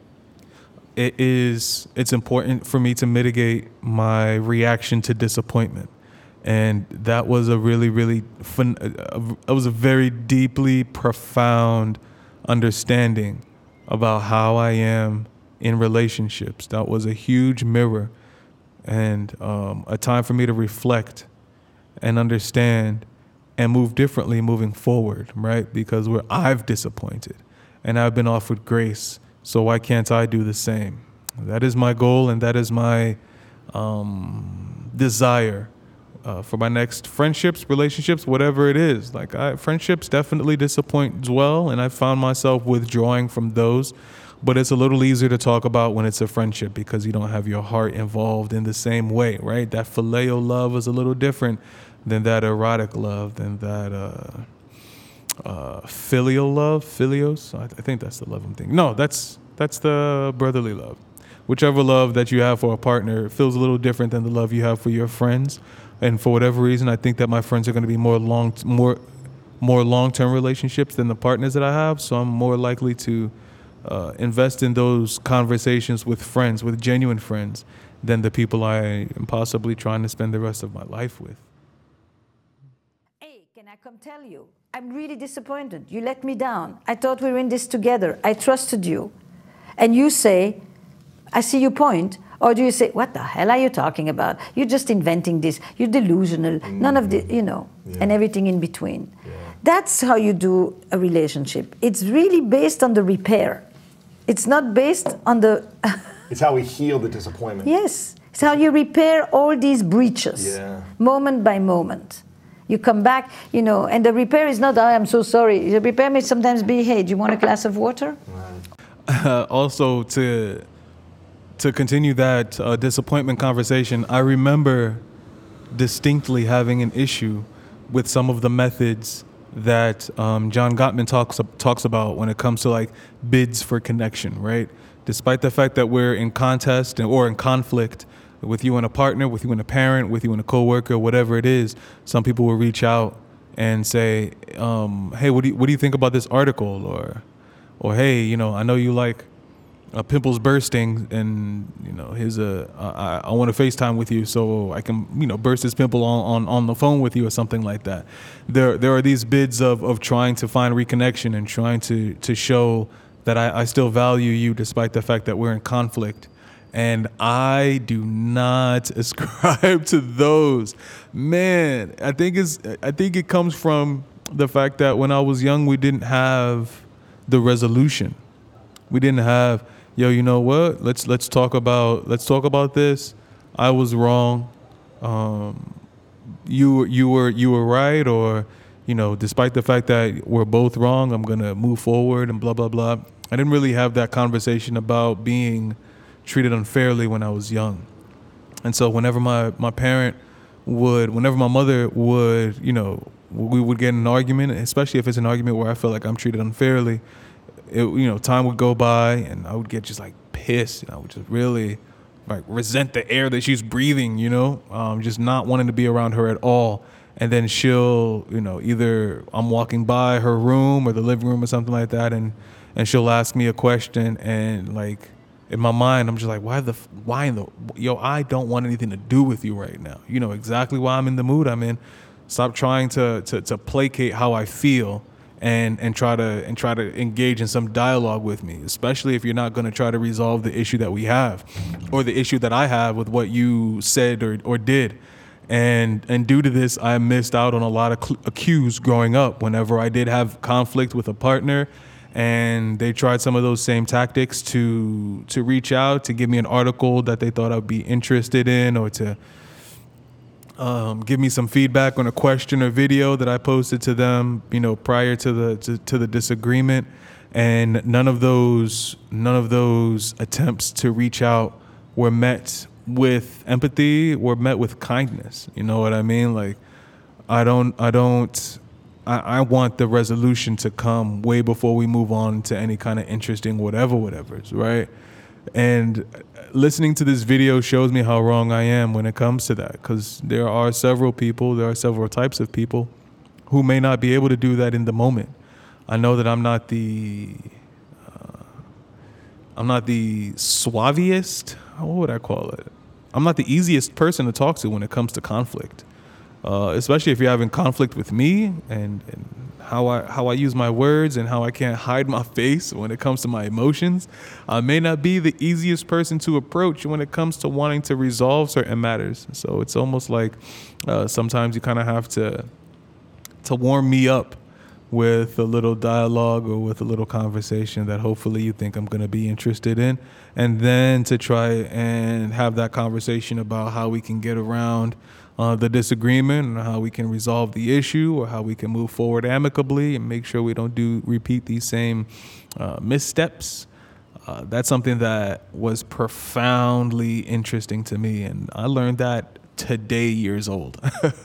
it is it's important for me to mitigate my reaction to disappointment. And that was a really, really fun, it was a very deeply profound understanding about how I am in relationships. That was a huge mirror, and um, a time for me to reflect and understand and move differently moving forward, right? Because where I've disappointed and I've been offered grace, so why can't I do the same? That is my goal, and that is my um, desire uh, for my next friendships, relationships, whatever it is. Like I, friendships definitely disappoint as well, and I found myself withdrawing from those. But it's a little easier to talk about when it's a friendship, because you don't have your heart involved in the same way, right? That phileo love is a little different than that erotic love, than that uh, uh, filial love, filios. I, I think that's the love I'm thinking. No, that's that's the brotherly love. Whichever love that you have for a partner feels a little different than the love you have for your friends. And for whatever reason, I think that my friends are going to be more long, more, more long-term relationships than the partners that I have. So I'm more likely to uh, invest in those conversations with friends, with genuine friends, than the people I am possibly trying to spend the rest of my life with. Hey, can I come tell you? I'm really disappointed. You let me down. I thought we were in this together. I trusted you. And you say, I see your point. Or do you say, what the hell are you talking about? You're just inventing this. You're delusional. Mm-hmm. None of the, you know, yeah. and everything in between. Yeah. That's how you do a relationship. It's really based on the repair. It's not based on the... It's how we heal the disappointment. Yes. It's how you repair all these breaches, yeah. moment by moment. You come back, you know, and the repair is not, oh, I'm so sorry. The repair may sometimes be, hey, do you want a glass of water? Right. Uh, also, to... To continue that uh, disappointment conversation, I remember distinctly having an issue with some of the methods that um, John Gottman talks talks about when it comes to like bids for connection, right? Despite the fact that we're in contest or in conflict with you and a partner, with you and a parent, with you and a coworker, whatever it is, some people will reach out and say, um, "Hey, what do you, what do you think about this article?" Or, or "Hey, you know, I know you like." Uh, pimples bursting, and you know, here's a I, I want to FaceTime with you so I can, you know, burst this pimple on, on, on the phone with you or something like that. There there are these bids of, of trying to find reconnection and trying to to show that I, I still value you despite the fact that we're in conflict. And I do not ascribe to those. Man, I think it's I think it comes from the fact that when I was young we didn't have the resolution. We didn't have Yo, you know what? Let's let's talk about let's talk about this. I was wrong. Um, you you were you were right, or you know, despite the fact that we're both wrong, I'm gonna move forward and blah blah blah. I didn't really have that conversation about being treated unfairly when I was young, and so whenever my my parent would, whenever my mother would, you know, we would get in an argument, especially if it's an argument where I feel like I'm treated unfairly. It, you know, time would go by and I would get just like pissed. And I would just really like resent the air that she's breathing, you know, um, just not wanting to be around her at all. And then she'll, you know, either I'm walking by her room or the living room or something like that. And, and she'll ask me a question. And like in my mind, I'm just like, why the, why in the, yo, I don't want anything to do with you right now. You know exactly why I'm in the mood I'm in. Stop trying to, to, to placate how I feel. And, and try to and try to engage in some dialogue with me, especially if you're not going to try to resolve the issue that we have, or the issue that I have with what you said or, or did. And and due to this, I missed out on a lot of cl- cues growing up. Whenever I did have conflict with a partner, and they tried some of those same tactics to to reach out to give me an article that they thought I'd be interested in, or to Um, give me some feedback on a question or video that I posted to them, you know, prior to the to, to the disagreement, and none of those none of those attempts to reach out were met with empathy, were met with kindness. You know what I mean? Like, I don't I don't I, I want the resolution to come way before we move on to any kind of interesting whatever whatever's, right? And listening to this video shows me how wrong I am when it comes to that, because there are several people, there are several types of people who may not be able to do that in the moment. I know that I'm not the, uh, I'm not the suaviest, what would I call it? I'm not the easiest person to talk to when it comes to conflict, uh, especially if you're having conflict with me and, and how I how I use my words and how I can't hide my face when it comes to my emotions. I may not be the easiest person to approach when it comes to wanting to resolve certain matters. So it's almost like uh, sometimes you kind of have to to warm me up with a little dialogue or with a little conversation that hopefully you think I'm going to be interested in, and then to try and have that conversation about how we can get around Uh, the disagreement and how we can resolve the issue, or how we can move forward amicably and make sure we don't do repeat these same uh, missteps. Uh, that's something that was profoundly interesting to me, and I learned that today years old.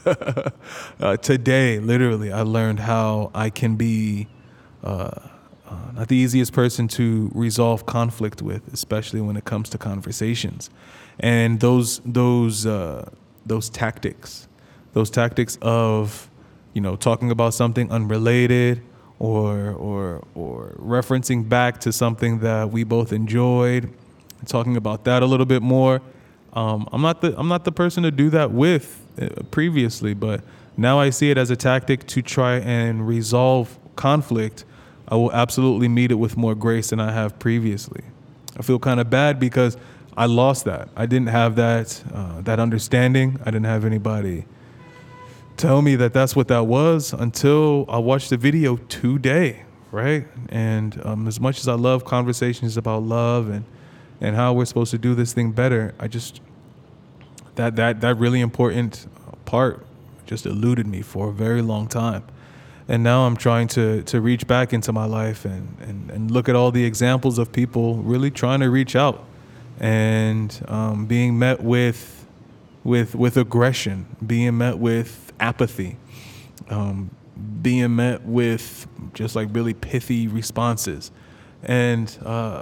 uh, today, literally, I learned how I can be uh, uh, not the easiest person to resolve conflict with, especially when it comes to conversations. And those those uh, those tactics, those tactics of, you know, talking about something unrelated, or or or referencing back to something that we both enjoyed, talking about that a little bit more. Um, I'm not the I'm not the person to do that with uh, previously, but now I see it as a tactic to try and resolve conflict. I will absolutely meet it with more grace than I have previously. I feel kind of bad because I lost that. I didn't have that uh, that understanding. I didn't have anybody tell me that that's what that was until I watched the video today, right? And um, as much as I love conversations about love and and how we're supposed to do this thing better, I just, that that that really important part just eluded me for a very long time. And now I'm trying to to reach back into my life and, and, and look at all the examples of people really trying to reach out and um, being met with with with aggression, being met with apathy, um, being met with just like really pithy responses. And uh,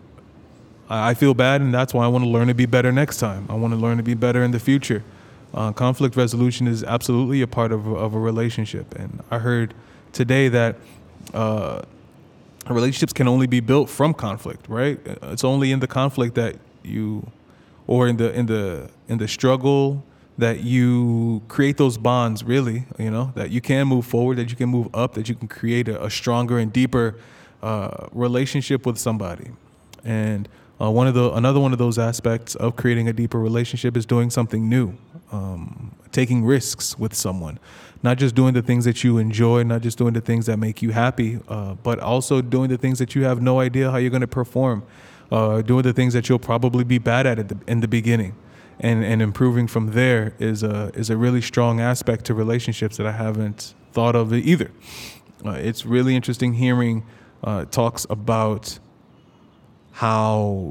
I feel bad, and that's why I want to learn to be better next time. I want to learn to be better in the future. Uh, conflict resolution is absolutely a part of, of a relationship. And I heard today that uh, relationships can only be built from conflict, right? It's only in the conflict that you, or in the in the in the struggle, that you create those bonds, really, you know, that you can move forward, that you can move up, that you can create a, a stronger and deeper uh, relationship with somebody. And Uh, one of the another one of those aspects of creating a deeper relationship is doing something new, um, taking risks with someone, not just doing the things that you enjoy, not just doing the things that make you happy, uh, but also doing the things that you have no idea how you're going to perform, uh, doing the things that you'll probably be bad at, at the, in the beginning, and and improving from there is a is a really strong aspect to relationships that I haven't thought of either. Uh, it's really interesting hearing uh, talks about how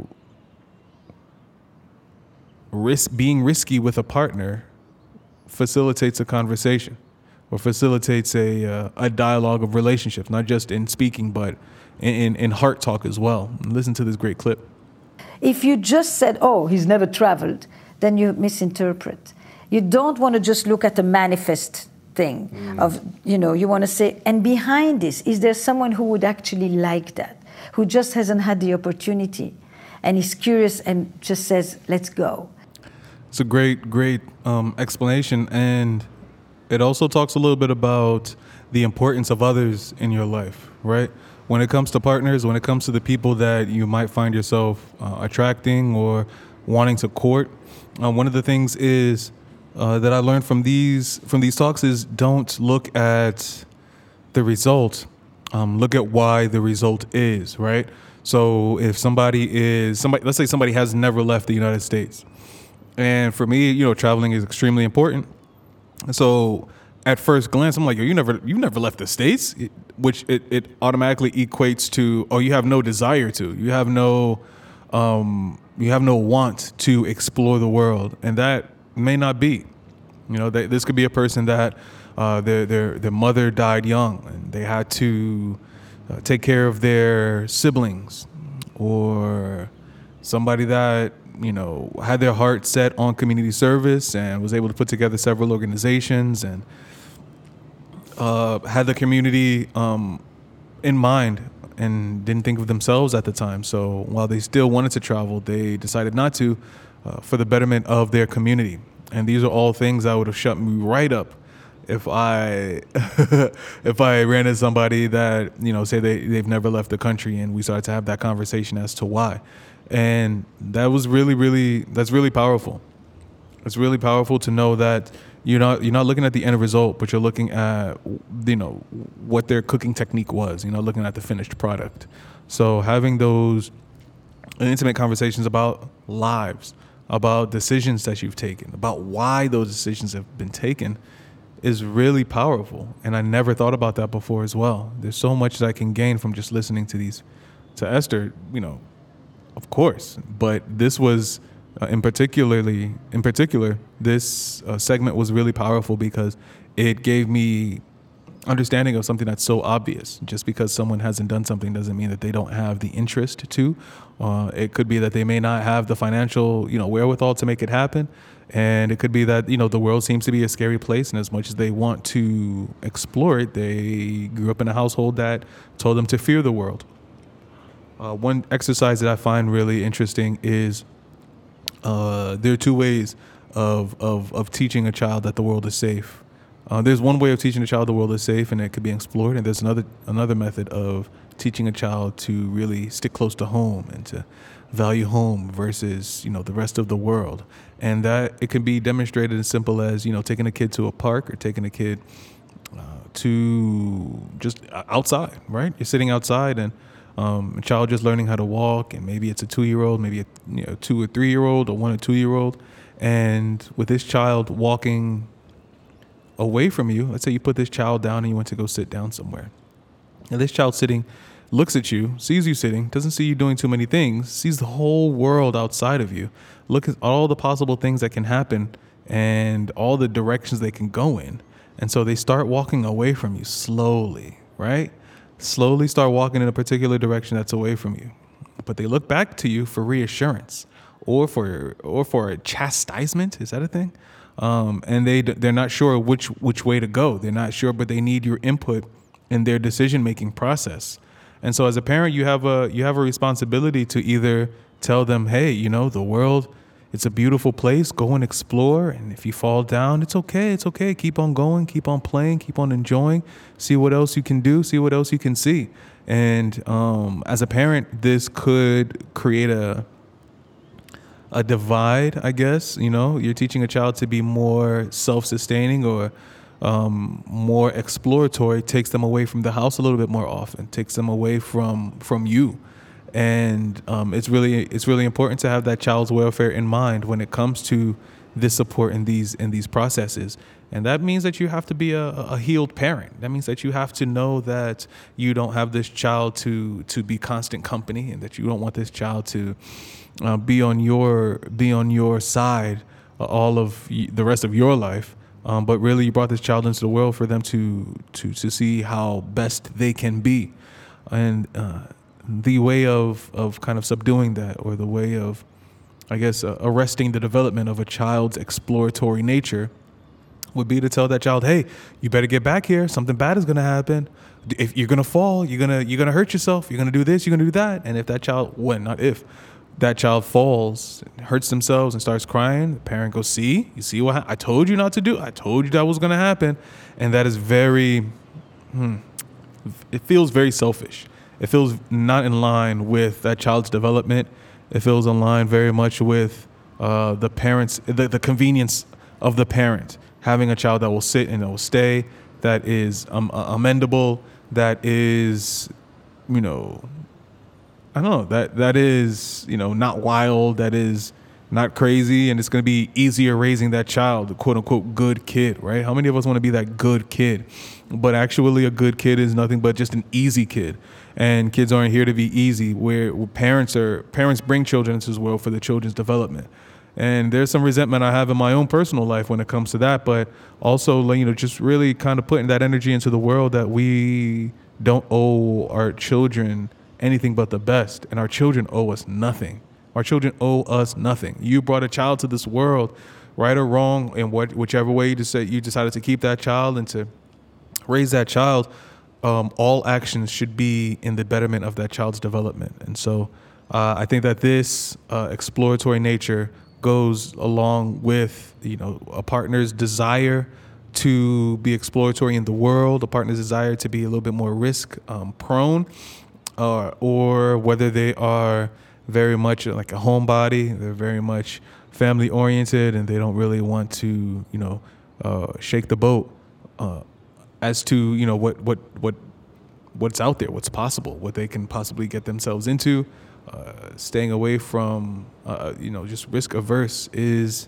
risk being risky with a partner facilitates a conversation, or facilitates a uh, a dialogue of relationships, not just in speaking, but in, in, in heart talk as well. Listen to this great clip. If you just said, oh, he's never traveled, then you misinterpret. You don't want to just look at the manifest thing mm. of, you know, you want to say, and behind this, is there someone who would actually like that, who just hasn't had the opportunity and is curious and just says, let's go. It's a great, great um, explanation. And it also talks a little bit about the importance of others in your life, right? When it comes to partners, when it comes to the people that you might find yourself uh, attracting or wanting to court, uh, one of the things is uh, that I learned from these from these talks is don't look at the result. Um, look at why the result is, right? So if somebody is somebody, let's say somebody has never left the United States, and for me, you know, traveling is extremely important. So at first glance, I'm like, you never, you never left the States, it, which it, it automatically equates to, oh, you have no desire to, you have no, um, you have no want to explore the world, and that may not be. You know, they, this could be a person that uh, their their their mother died young, and they had to uh, take care of their siblings, or somebody that, you know, had their heart set on community service and was able to put together several organizations and uh, had the community um, in mind and didn't think of themselves at the time. So while they still wanted to travel, they decided not to uh, for the betterment of their community. And these are all things that would have shut me right up if I if I ran into somebody that, you know, say they, they've never left the country, and we started to have that conversation as to why. And that was really, really, that's really powerful. It's really powerful to know that you're not you're not looking at the end result, but you're looking at, you know, what their cooking technique was, you know, looking at the finished product. So having those intimate conversations about lives, about decisions that you've taken, about why those decisions have been taken, is really powerful. And I never thought about that before as well. There's so much that I can gain from just listening to these, to Esther, you know, of course. But this was Uh, in particularly, in particular, this uh, segment was really powerful because it gave me understanding of something that's so obvious. Just because someone hasn't done something doesn't mean that they don't have the interest to. Uh, it could be that they may not have the financial, you know, wherewithal to make it happen, and it could be that, you know, the world seems to be a scary place, and as much as they want to explore it, they grew up in a household that told them to fear the world. Uh, one exercise that I find really interesting is uh, there are two ways of, of of teaching a child that the world is safe. Uh, there's one way of teaching a child the world is safe and it could be explored, and there's another another method of teaching a child to really stick close to home and to value home versus, you know, the rest of the world. And that it can be demonstrated as simple as, you know, taking a kid to a park or taking a kid uh, to just outside, right? You're sitting outside and um, a child just learning how to walk, and maybe it's a two-year-old, maybe a you know two or three-year-old or one or two-year-old, and with this child walking away from you, let's say you put this child down and you went to go sit down somewhere. And this child sitting looks at you, sees you sitting, doesn't see you doing too many things, sees the whole world outside of you, look at all the possible things that can happen and all the directions they can go in. And so they start walking away from you slowly, right? Slowly start walking in a particular direction that's away from you. But they look back to you for reassurance or for or for a chastisement. Is that a thing? Um, and they they're not sure which which way to go. They're not sure, but they need your input in their decision making process. And so, as a parent, you have a you have a responsibility to either tell them, hey, you know, the world, it's a beautiful place. Go and explore. And if you fall down, it's okay. It's okay. Keep on going. Keep on playing. Keep on enjoying. See what else you can do. See what else you can see. And um, as a parent, this could create a a divide, I guess. You know, you're teaching a child to be more self-sustaining or um, more exploratory, takes them away from the house a little bit more often, takes them away from from you. And um, it's really it's really important to have that child's welfare in mind when it comes to this support in these in these processes. And that means that you have to be a, a healed parent. That means that you have to know that you don't have this child to to be constant company, and that you don't want this child to uh, be on your be on your side uh, all of y- the rest of your life. Um, but really, you brought this child into the world for them to to to see how best they can be, and uh, the way of of kind of subduing that, or the way of, I guess, uh, arresting the development of a child's exploratory nature, would be to tell that child, hey, you better get back here. Something bad is going to happen. If you're going to fall, you're going to you're going to hurt yourself. You're going to do this, you're going to do that. And if that child, when, not if, that child falls, hurts themselves and starts crying, the parent goes, see, you see what ha- I told you not to do. I told you that was going to happen. And that is very, hmm, it feels very selfish. It feels not in line with that child's development. It feels in line very much with uh, the parents, the, the convenience of the parent, having a child that will sit and that will stay, that is um, amendable, that is, you know, I don't know, that that is, you know, not wild, that is not crazy, and it's going to be easier raising that child, the quote unquote good kid, right? How many of us want to be that good kid? But actually a good kid is nothing but just an easy kid. And kids aren't here to be easy, where, where parents are parents bring children into this world for the children's development. And there's some resentment I have in my own personal life when it comes to that, but also, you know, just really kind of putting that energy into the world that we don't owe our children anything but the best, and our children owe us nothing. Our children owe us nothing. You brought a child to this world, right or wrong, in what whichever way you decided you decided to keep that child and to raise that child. Um, all actions should be in the betterment of that child's development. And so, uh, I think that this uh, exploratory nature goes along with, you know, a partner's desire to be exploratory in the world, a partner's desire to be a little bit more risk um, prone. Uh, or whether they are very much like a homebody, they're very much family oriented, and they don't really want to, you know, uh, shake the boat uh, as to, you know, what what what what's out there, what's possible, what they can possibly get themselves into. Uh, staying away from, uh, you know, just risk averse is,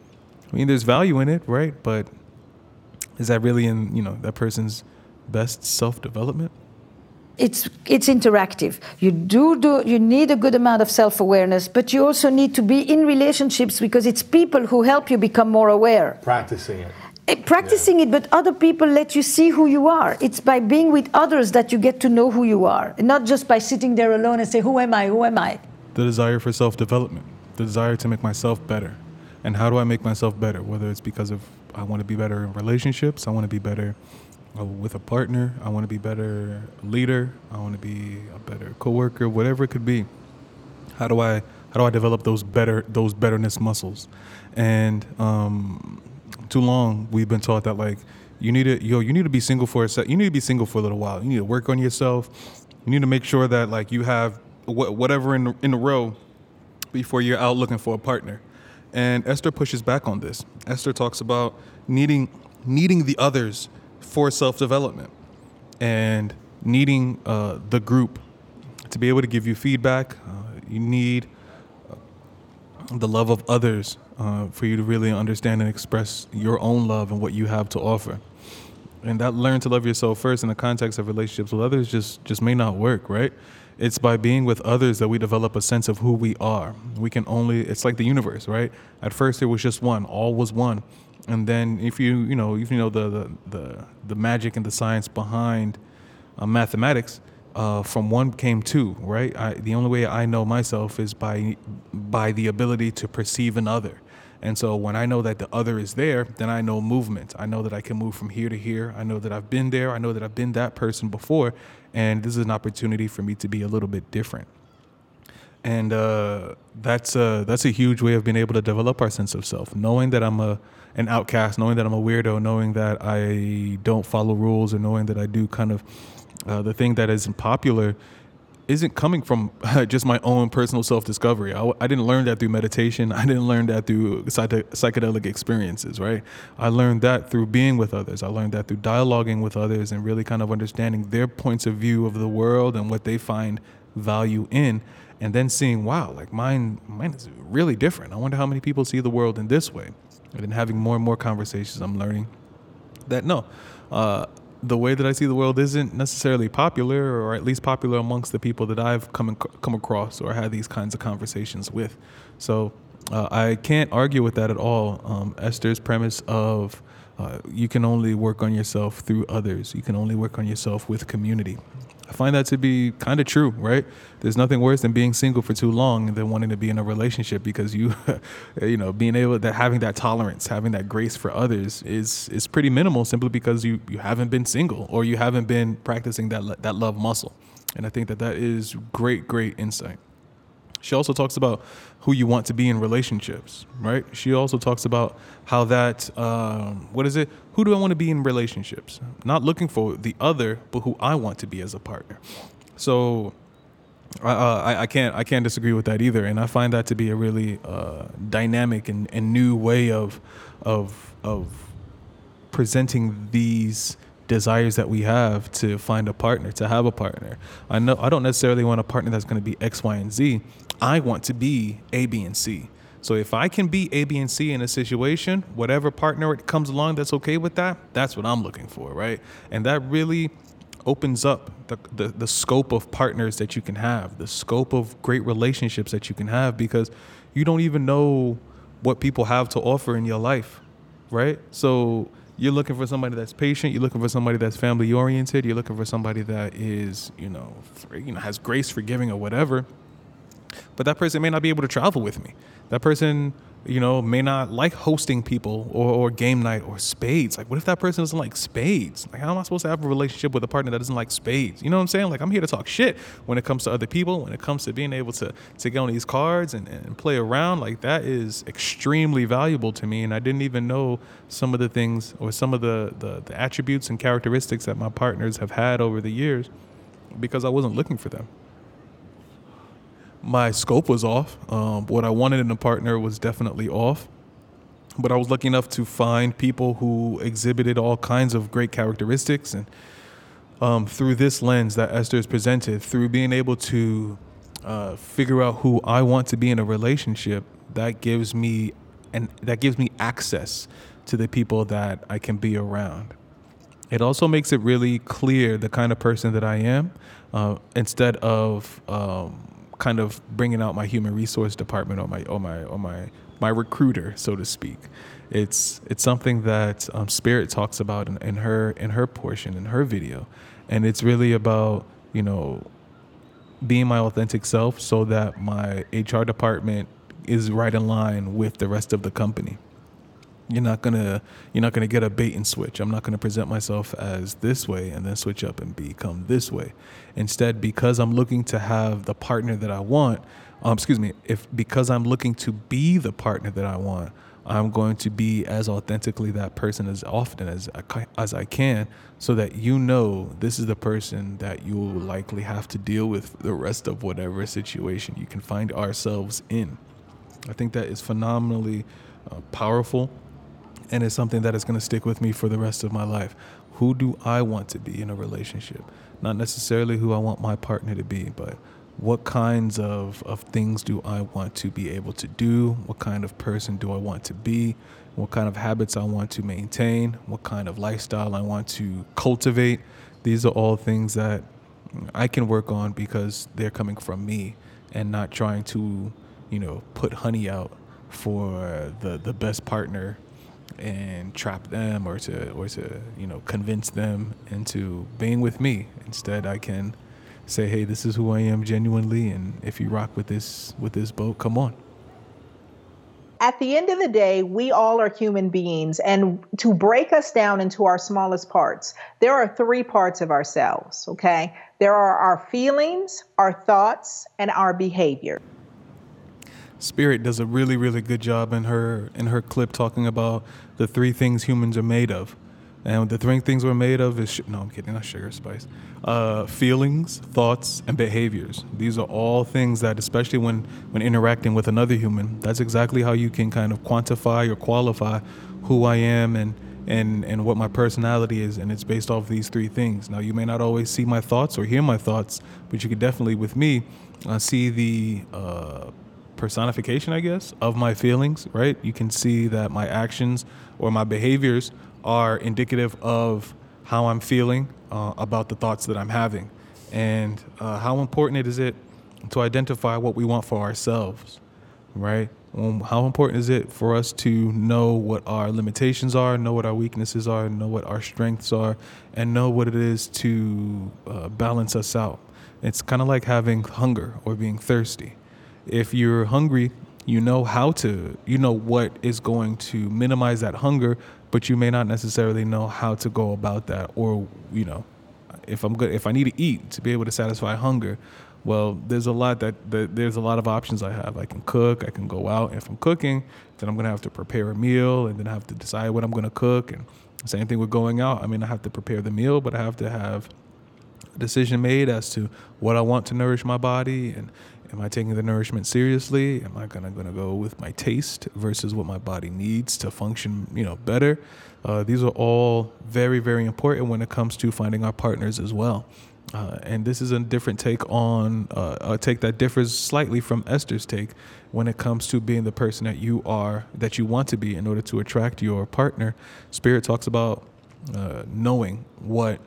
I mean, there's value in it, right? But is that really in, you know, that person's best self development? it's it's interactive. You do do you need a good amount of self-awareness, but you also need to be in relationships because it's people who help you become more aware. Practicing it. Uh, Practicing yeah. it, but other people let you see who you are. It's by being with others that you get to know who you are, and not just by sitting there alone and say, who am I, who am I? The desire for self-development, the desire to make myself better. And how do I make myself better? Whether it's because of I want to be better in relationships, I want to be better with a partner, I want to be better leader, I want to be a better coworker, whatever it could be. How do I how do I develop those better those betterness muscles? And um, too long we've been taught that like you need to yo you need to be single for a sec. You need to be single for a little while. You need to work on yourself. You need to make sure that like you have wh- whatever in the, in a row before you're out looking for a partner. And Esther pushes back on this. Esther talks about needing needing the others for self-development and needing uh, the group to be able to give you feedback. Uh, you need the love of others uh, for you to really understand and express your own love and what you have to offer. And that learn to love yourself first in the context of relationships with others just, just may not work, right? It's by being with others that we develop a sense of who we are. We can only, it's like the universe, right? At first it was just one, all was one. And then if you, you know, if you know the, the, the, the magic and the science behind uh, mathematics, uh, from one came two, right? I, the only way I know myself is by by the ability to perceive another. And so when I know that the other is there, then I know movement. I know that I can move from here to here. I know that I've been there. I know that I've been that person before. And this is an opportunity for me to be a little bit different. And uh, that's a, that's a huge way of being able to develop our sense of self, knowing that I'm a an outcast, knowing that I'm a weirdo, knowing that I don't follow rules, or knowing that I do kind of uh, the thing that isn't popular isn't coming from just my own personal self-discovery. I, I didn't learn that through meditation. I didn't learn that through psych- psychedelic experiences, right? I learned that through being with others. I learned that through dialoguing with others and really kind of understanding their points of view of the world and what they find value in, and then seeing, wow, like mine, mine is really different. I wonder how many people see the world in this way. And then having more and more conversations, I'm learning that no, uh, the way that I see the world isn't necessarily popular, or at least popular amongst the people that I've come and come across or had these kinds of conversations with. So uh, I can't argue with that at all. Um, Esther's premise of uh, you can only work on yourself through others. You can only work on yourself with community. I find that to be kind of true, right? There's nothing worse than being single for too long and then wanting to be in a relationship, because you, you know, being able to having that tolerance, having that grace for others is is pretty minimal, simply because you you haven't been single, or you haven't been practicing that that love muscle. And I think that that is great, great insight. She also talks about who you want to be in relationships, right? She also talks about how that, um, what is it? Who do I want to be in relationships? Not looking for the other, but who I want to be as a partner. So uh, I, I can't I can't disagree with that either. And I find that to be a really uh, dynamic and, and new way of of of presenting these desires that we have to find a partner, to have a partner. I know I don't necessarily want a partner that's going to be X, Y, and Z. I want to be A, B, and C. So if I can be A, B, and C in a situation, whatever partner comes along that's okay with that, that's what I'm looking for, right? And that really opens up the, the, the scope of partners that you can have, the scope of great relationships that you can have, because you don't even know what people have to offer in your life, right? So you're looking for somebody that's patient. You're looking for somebody that's family oriented. You're looking for somebody that is, you know, for, you know, has grace, forgiving, or whatever. But that person may not be able to travel with me. That person, you know, may not like hosting people or, or game night or spades. Like, what if that person doesn't like spades? Like, how am I supposed to have a relationship with a partner that doesn't like spades? You know what I'm saying? Like, I'm here to talk shit when it comes to other people, when it comes to being able to, to get on these cards and, and play around. Like, that is extremely valuable to me. And I didn't even know some of the things or some of the, the, the attributes and characteristics that my partners have had over the years, because I wasn't looking for them. My scope was off. Um, what I wanted in a partner was definitely off. But I was lucky enough to find people who exhibited all kinds of great characteristics. And um, through this lens that Esther has presented, through being able to uh, figure out who I want to be in a relationship, that gives me and that gives me access to the people that I can be around. It also makes it really clear the kind of person that I am, uh, instead of um, kind of bringing out my human resource department or my or my or my my recruiter, so to speak. It's it's something that um, Spirit talks about in, in her in her portion in her video, and it's really about, you know, being my authentic self so that my H R department is right in line with the rest of the company. You're not gonna you're not gonna get a bait and switch. I'm not gonna present myself as this way and then switch up and become this way. Instead, because I'm looking to have the partner that I want, um, excuse me, if because I'm looking to be the partner that I want, I'm going to be as authentically that person as often as I, as I can, so that you know this is the person that you will likely have to deal with the rest of whatever situation you can find ourselves in. I think that is phenomenally uh, powerful. And it's something that is going to stick with me for the rest of my life. Who do I want to be in a relationship? Not necessarily who I want my partner to be, but what kinds of, of things do I want to be able to do? What kind of person do I want to be? What kind of habits I want to maintain? What kind of lifestyle I want to cultivate? These are all things that I can work on because they're coming from me and not trying to, you know, put honey out for the, the best partner and trap them or to or to you know convince them into being with me. Instead, I can say, hey, this is who I am genuinely, and if you rock with this with this boat, come on. At the end of the day, we all are human beings, and to break us down into our smallest parts, there are three parts of ourselves, okay? There are our feelings, our thoughts, and our behavior. Spirit does a really, really good job in her in her clip talking about the three things humans are made of. And the three things we're made of is, sh- no, I'm kidding, not sugar, spice. Uh, feelings, thoughts, and behaviors. These are all things that, especially when, when interacting with another human, that's exactly how you can kind of quantify or qualify who I am and, and, and what my personality is. And it's based off these three things. Now, you may not always see my thoughts or hear my thoughts, but you could definitely, with me, uh, see the uh, personification, I guess, of my feelings, right? You can see that my actions or my behaviors are indicative of how I'm feeling uh, about the thoughts that I'm having. And uh, how important it is it to identify what we want for ourselves, right? Um, how important is it for us to know what our limitations are, know what our weaknesses are, know what our strengths are, and know what it is to uh, balance us out. It's kind of like having hunger or being thirsty. If you're hungry, you know how to, you know what is going to minimize that hunger, but you may not necessarily know how to go about that. Or, you know, if I'm good, if I need to eat to be able to satisfy hunger, well, there's a lot that, that there's a lot of options I have. I can cook, I can go out. And if I'm cooking, then I'm going to have to prepare a meal and then I have to decide what I'm going to cook. And same thing with going out. I mean, I have to prepare the meal, but I have to have a decision made as to what I want to nourish my body. And am I taking the nourishment seriously? Am I gonna gonna go with my taste versus what my body needs to function, you know, better? Uh, these are all very, very important when it comes to finding our partners as well. Uh, and this is a different take on uh, a take that differs slightly from Esther's take when it comes to being the person that you are, that you want to be in order to attract your partner. Spirit talks about uh, knowing what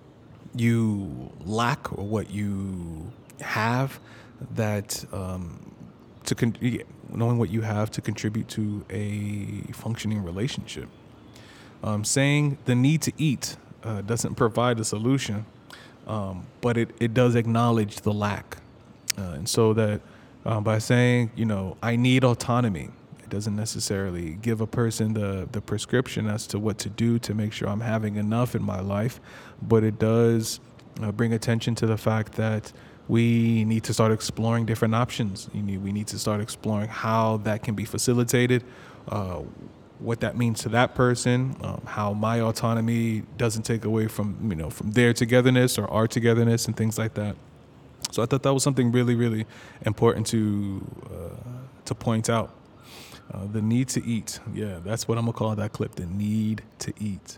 you lack or what you have that um, to con- knowing what you have to contribute to a functioning relationship. Um, saying the need to eat uh, doesn't provide a solution, um, but it, it does acknowledge the lack. Uh, and so that uh, by saying, you know, I need autonomy, it doesn't necessarily give a person the, the prescription as to what to do to make sure I'm having enough in my life, but it does uh, bring attention to the fact that we need to start exploring different options. You need, we need to start exploring how that can be facilitated, uh, what that means to that person, um, how my autonomy doesn't take away from, you know, from their togetherness or our togetherness and things like that. So I thought that was something really, really important to uh, to point out. Uh, the need to eat. Yeah, that's what I'm going to call that clip, the need to eat.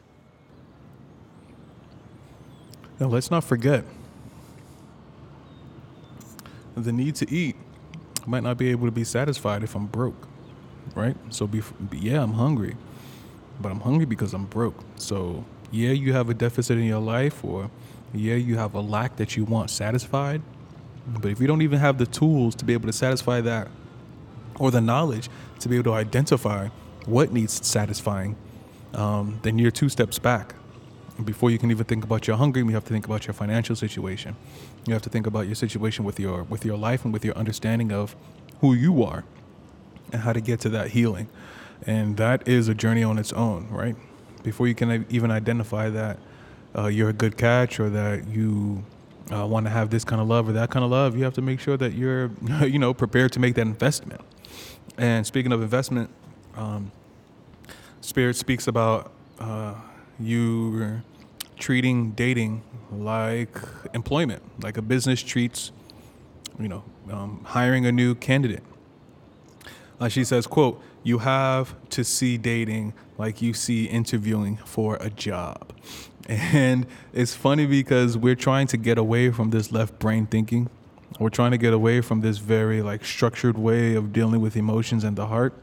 Now, let's not forget, the need to eat might not be able to be satisfied if I'm broke, right? So, be, yeah, I'm hungry, but I'm hungry because I'm broke. So yeah, you have a deficit in your life, or yeah, you have a lack that you want satisfied. But if you don't even have the tools to be able to satisfy that, or the knowledge to be able to identify what needs satisfying, um, then you're two steps back. Before you can even think about your hungry, you have to think about your financial situation. You have to think about your situation with your with your life and with your understanding of who you are and how to get to that healing. And that is a journey on its own, right? Before you can even identify that uh, you're a good catch, or that you uh, want to have this kind of love or that kind of love, you have to make sure that you're, you know, prepared to make that investment. And speaking of investment, um, Spirit speaks about uh, you treating dating like employment, like a business treats, you know, um, hiring a new candidate. Uh, she says, quote, "You have to see dating like you see interviewing for a job." And it's funny because we're trying to get away from this left brain thinking. We're trying to get away from this very like structured way of dealing with emotions and the heart.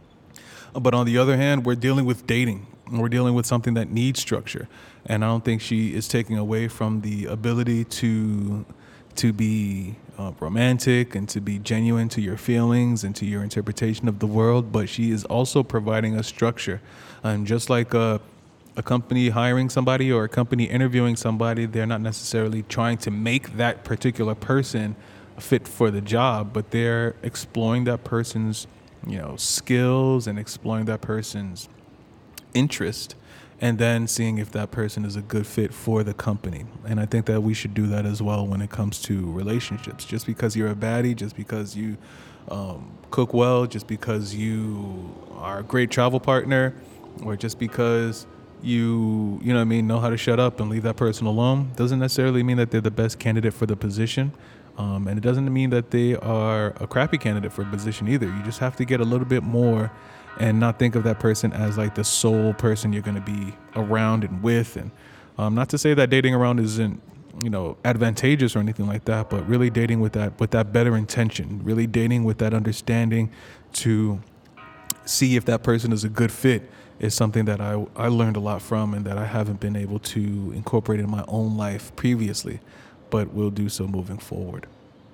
But on the other hand, we're dealing with dating. We're dealing with something that needs structure. And I don't think she is taking away from the ability to to be uh, romantic and to be genuine to your feelings and to your interpretation of the world. But she is also providing a structure. And just like a, a company hiring somebody or a company interviewing somebody, they're not necessarily trying to make that particular person fit for the job, but they're exploring that person's, you know, skills and exploring that person's interest, and then seeing if that person is a good fit for the company. And I think that we should do that as well when it comes to relationships. Just because you're a baddie, just because you um, cook well, just because you are a great travel partner, or just because you, you know what I mean, know how to shut up and leave that person alone, doesn't necessarily mean that they're the best candidate for the position. Um, and it doesn't mean that they are a crappy candidate for a position either. You just have to get a little bit more and not think of that person as like the sole person you're going to be around and with. And um, not to say that dating around isn't, you know, advantageous or anything like that, but really dating with that, with that better intention, really dating with that understanding to see if that person is a good fit is something that I, I learned a lot from, and that I haven't been able to incorporate in my own life previously, but will do so moving forward.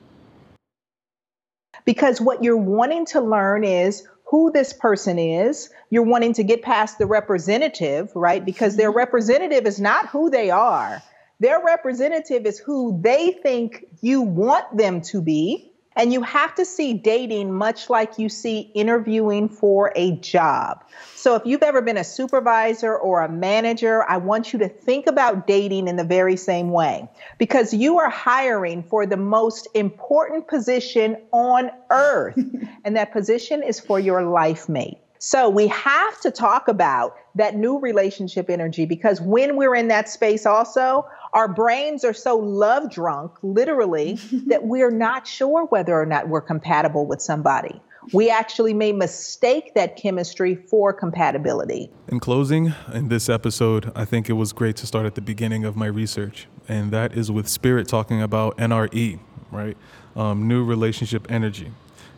Because what you're wanting to learn is who this person is. You're wanting to get past the representative, right? Because their representative is not who they are. Their representative is who they think you want them to be. And you have to see dating much like you see interviewing for a job. So if you've ever been a supervisor or a manager, I want you to think about dating in the very same way, because you are hiring for the most important position on earth. And that position is for your life mate. So we have to talk about that new relationship energy, because when we're in that space also, our brains are so love drunk, literally, that we're not sure whether or not we're compatible with somebody. We actually may mistake that chemistry for compatibility. In closing, in this episode, I think it was great to start at the beginning of my research, and that is with Spirit talking about N R E, right? Um, new relationship energy.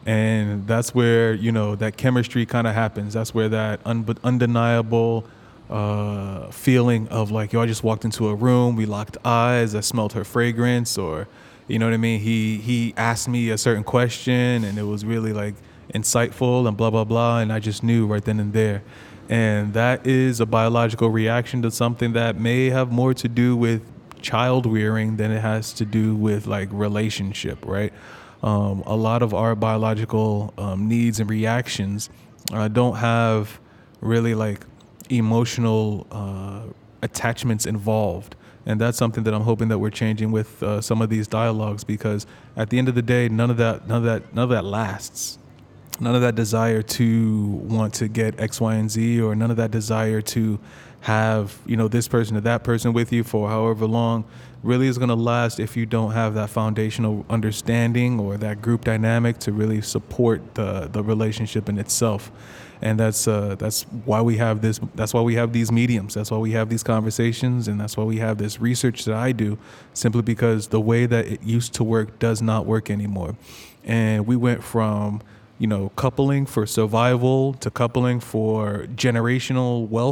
And that's where, you know, that chemistry kind of happens. That's where that un- undeniable uh, feeling of like, yo, I just walked into a room, we locked eyes, I smelled her fragrance, or, you know what I mean? He he asked me a certain question and it was really like insightful and blah, blah, blah. And I just knew right then and there. And that is a biological reaction to something that may have more to do with child rearing than it has to do with like relationship, right? Um, a lot of our biological um, needs and reactions uh, don't have really like emotional uh, attachments involved. And that's something that I'm hoping that we're changing with uh, some of these dialogues, because at the end of the day, none of that, none of that, none of that lasts. None of that desire to want to get X, Y, and Z, or none of that desire to have, you know, this person or that person with you for however long really is going to last if you don't have that foundational understanding or that group dynamic to really support the the relationship in itself. And that's uh, that's why we have this. That's why we have these mediums. That's why we have these conversations, and that's why we have this research that I do. Simply because the way that it used to work does not work anymore, and we went from, you know, coupling for survival to coupling for generational wealth,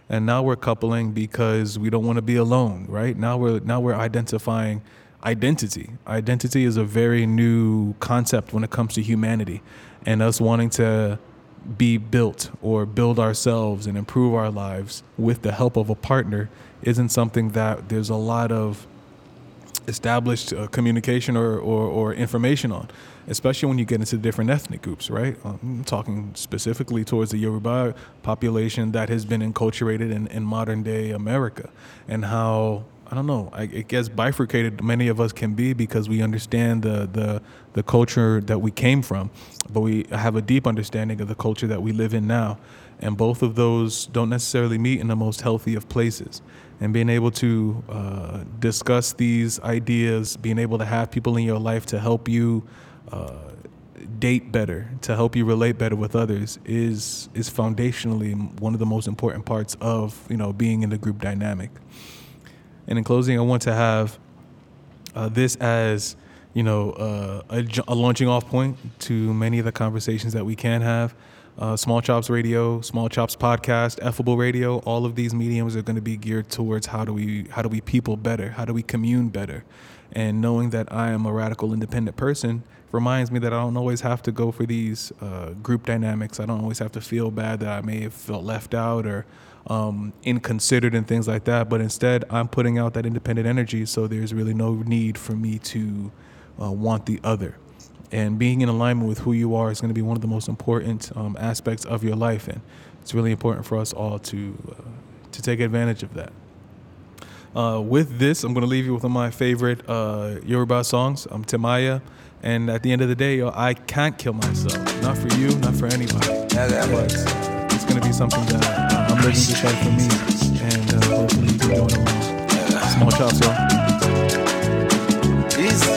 and now we're coupling because we don't want to be alone, right? Now we're now we're identifying identity. Identity is a very new concept when it comes to humanity, and us wanting to be built or build ourselves and improve our lives with the help of a partner isn't something that there's a lot of established uh, communication or, or, or information on, especially when you get into different ethnic groups, right? Um, I'm talking specifically towards the Yoruba population that has been enculturated in, in modern day America, and how, I don't know, I, it gets bifurcated. Many of us can be because we understand the, the the culture that we came from, but we have a deep understanding of the culture that we live in now. And both of those don't necessarily meet in the most healthy of places. And being able to uh, discuss these ideas, being able to have people in your life to help you uh, date better, to help you relate better with others, is is foundationally one of the most important parts of, you know, being in the group dynamic. And in closing, I want to have uh, this as, you know, uh, a, a launching off point to many of the conversations that we can have. Uh, Small Chops Radio, Small Chops Podcast, Effable Radio, all of these mediums are going to be geared towards how do we how do we people better, how do we commune better. And knowing that I am a radical independent person reminds me that I don't always have to go for these uh, group dynamics. I don't always have to feel bad that I may have felt left out or um, inconsidered and things like that. But instead, I'm putting out that independent energy, so there's really no need for me to uh, want the other. And being in alignment with who you are is going to be one of the most important um, aspects of your life, and it's really important for us all to uh, to take advantage of that. Uh, with this, I'm going to leave you with one of my favorite uh, Yoruba songs, um, Timaya. And at the end of the day, yo, I can't kill myself. Not for you, not for anybody. But it's going to be something that uh, I'm living this life for me, and uh, hopefully you can join along. Small chops, yo. Easy.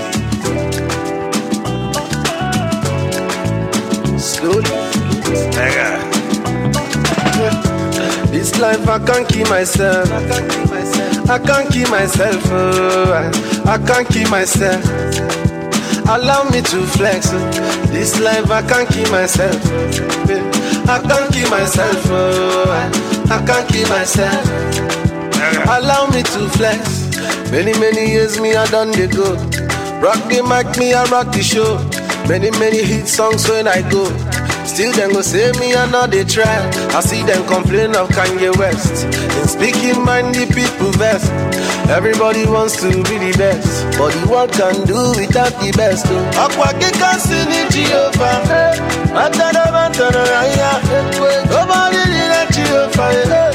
Slowly. This life I can't keep myself. I can't keep myself. I can't keep myself. Oh, I, I can't keep myself. Allow me to flex. Oh. This life I can't keep myself. I can't keep myself. Oh, I, I can't keep myself. Allow me to flex. Many many years me I done the go. Rock the mic, me I rock the show. Many, many hit songs when I go. Still them go say me and now they try. I see them complain of Kanye West. And speaking mind the people best. Everybody wants to be the best, but the world can do without the best. Akwake can sing it Jehovah. Matana matana raya. Nobody did that Jehovah.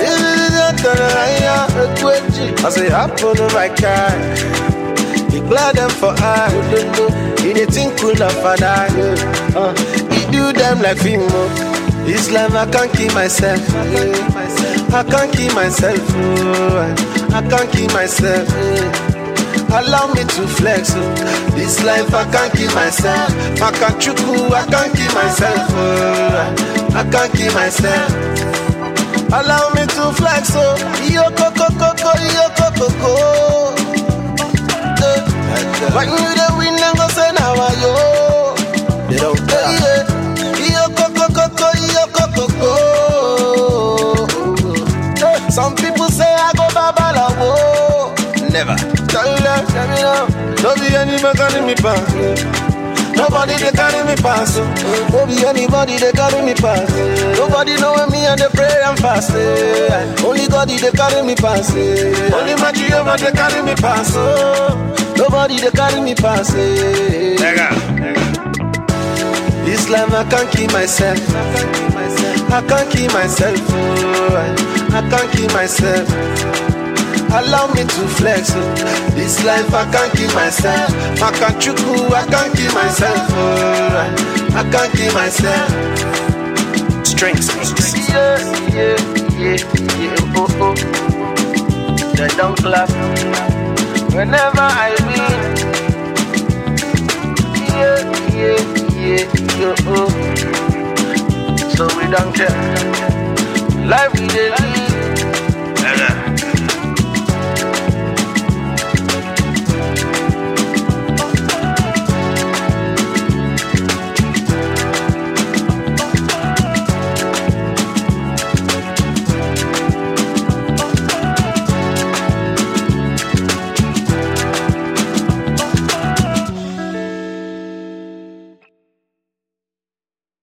I say happen on my car. Declare them for I. In a thing cool of an eye. Uh, he do them like film. This life I can't keep myself. I can't keep myself. I can't keep myself. Allow me to flex. This life I can't keep myself. I can't chuku. I can't keep myself. I can't keep myself. Allow me to flex. Yo coco coco yo coco coco. When you the win and go say now yo. They don't care. Yo coco coco yo coco coco. Some people say I go babalawo. Never. Tell them, tell me now. Don't be any man carry me back. Nobody they carry me pass. Don't be anybody they carry me pass. Nobody know me and they pray and fast. Only God they carry me pass. Only my Jehovah they carry me pass. Nobody they carry me pass. This life I can't keep myself. I can't keep myself. I can't keep myself. Allow me to flex. This life I can't keep myself. I can't chuku, I can't keep myself. I can't keep myself. Strengths. Yeah, yeah, yeah, yeah. Oh, oh. They don't clap whenever I win. Yeah, yeah, yeah, yeah. Oh. So we don't care.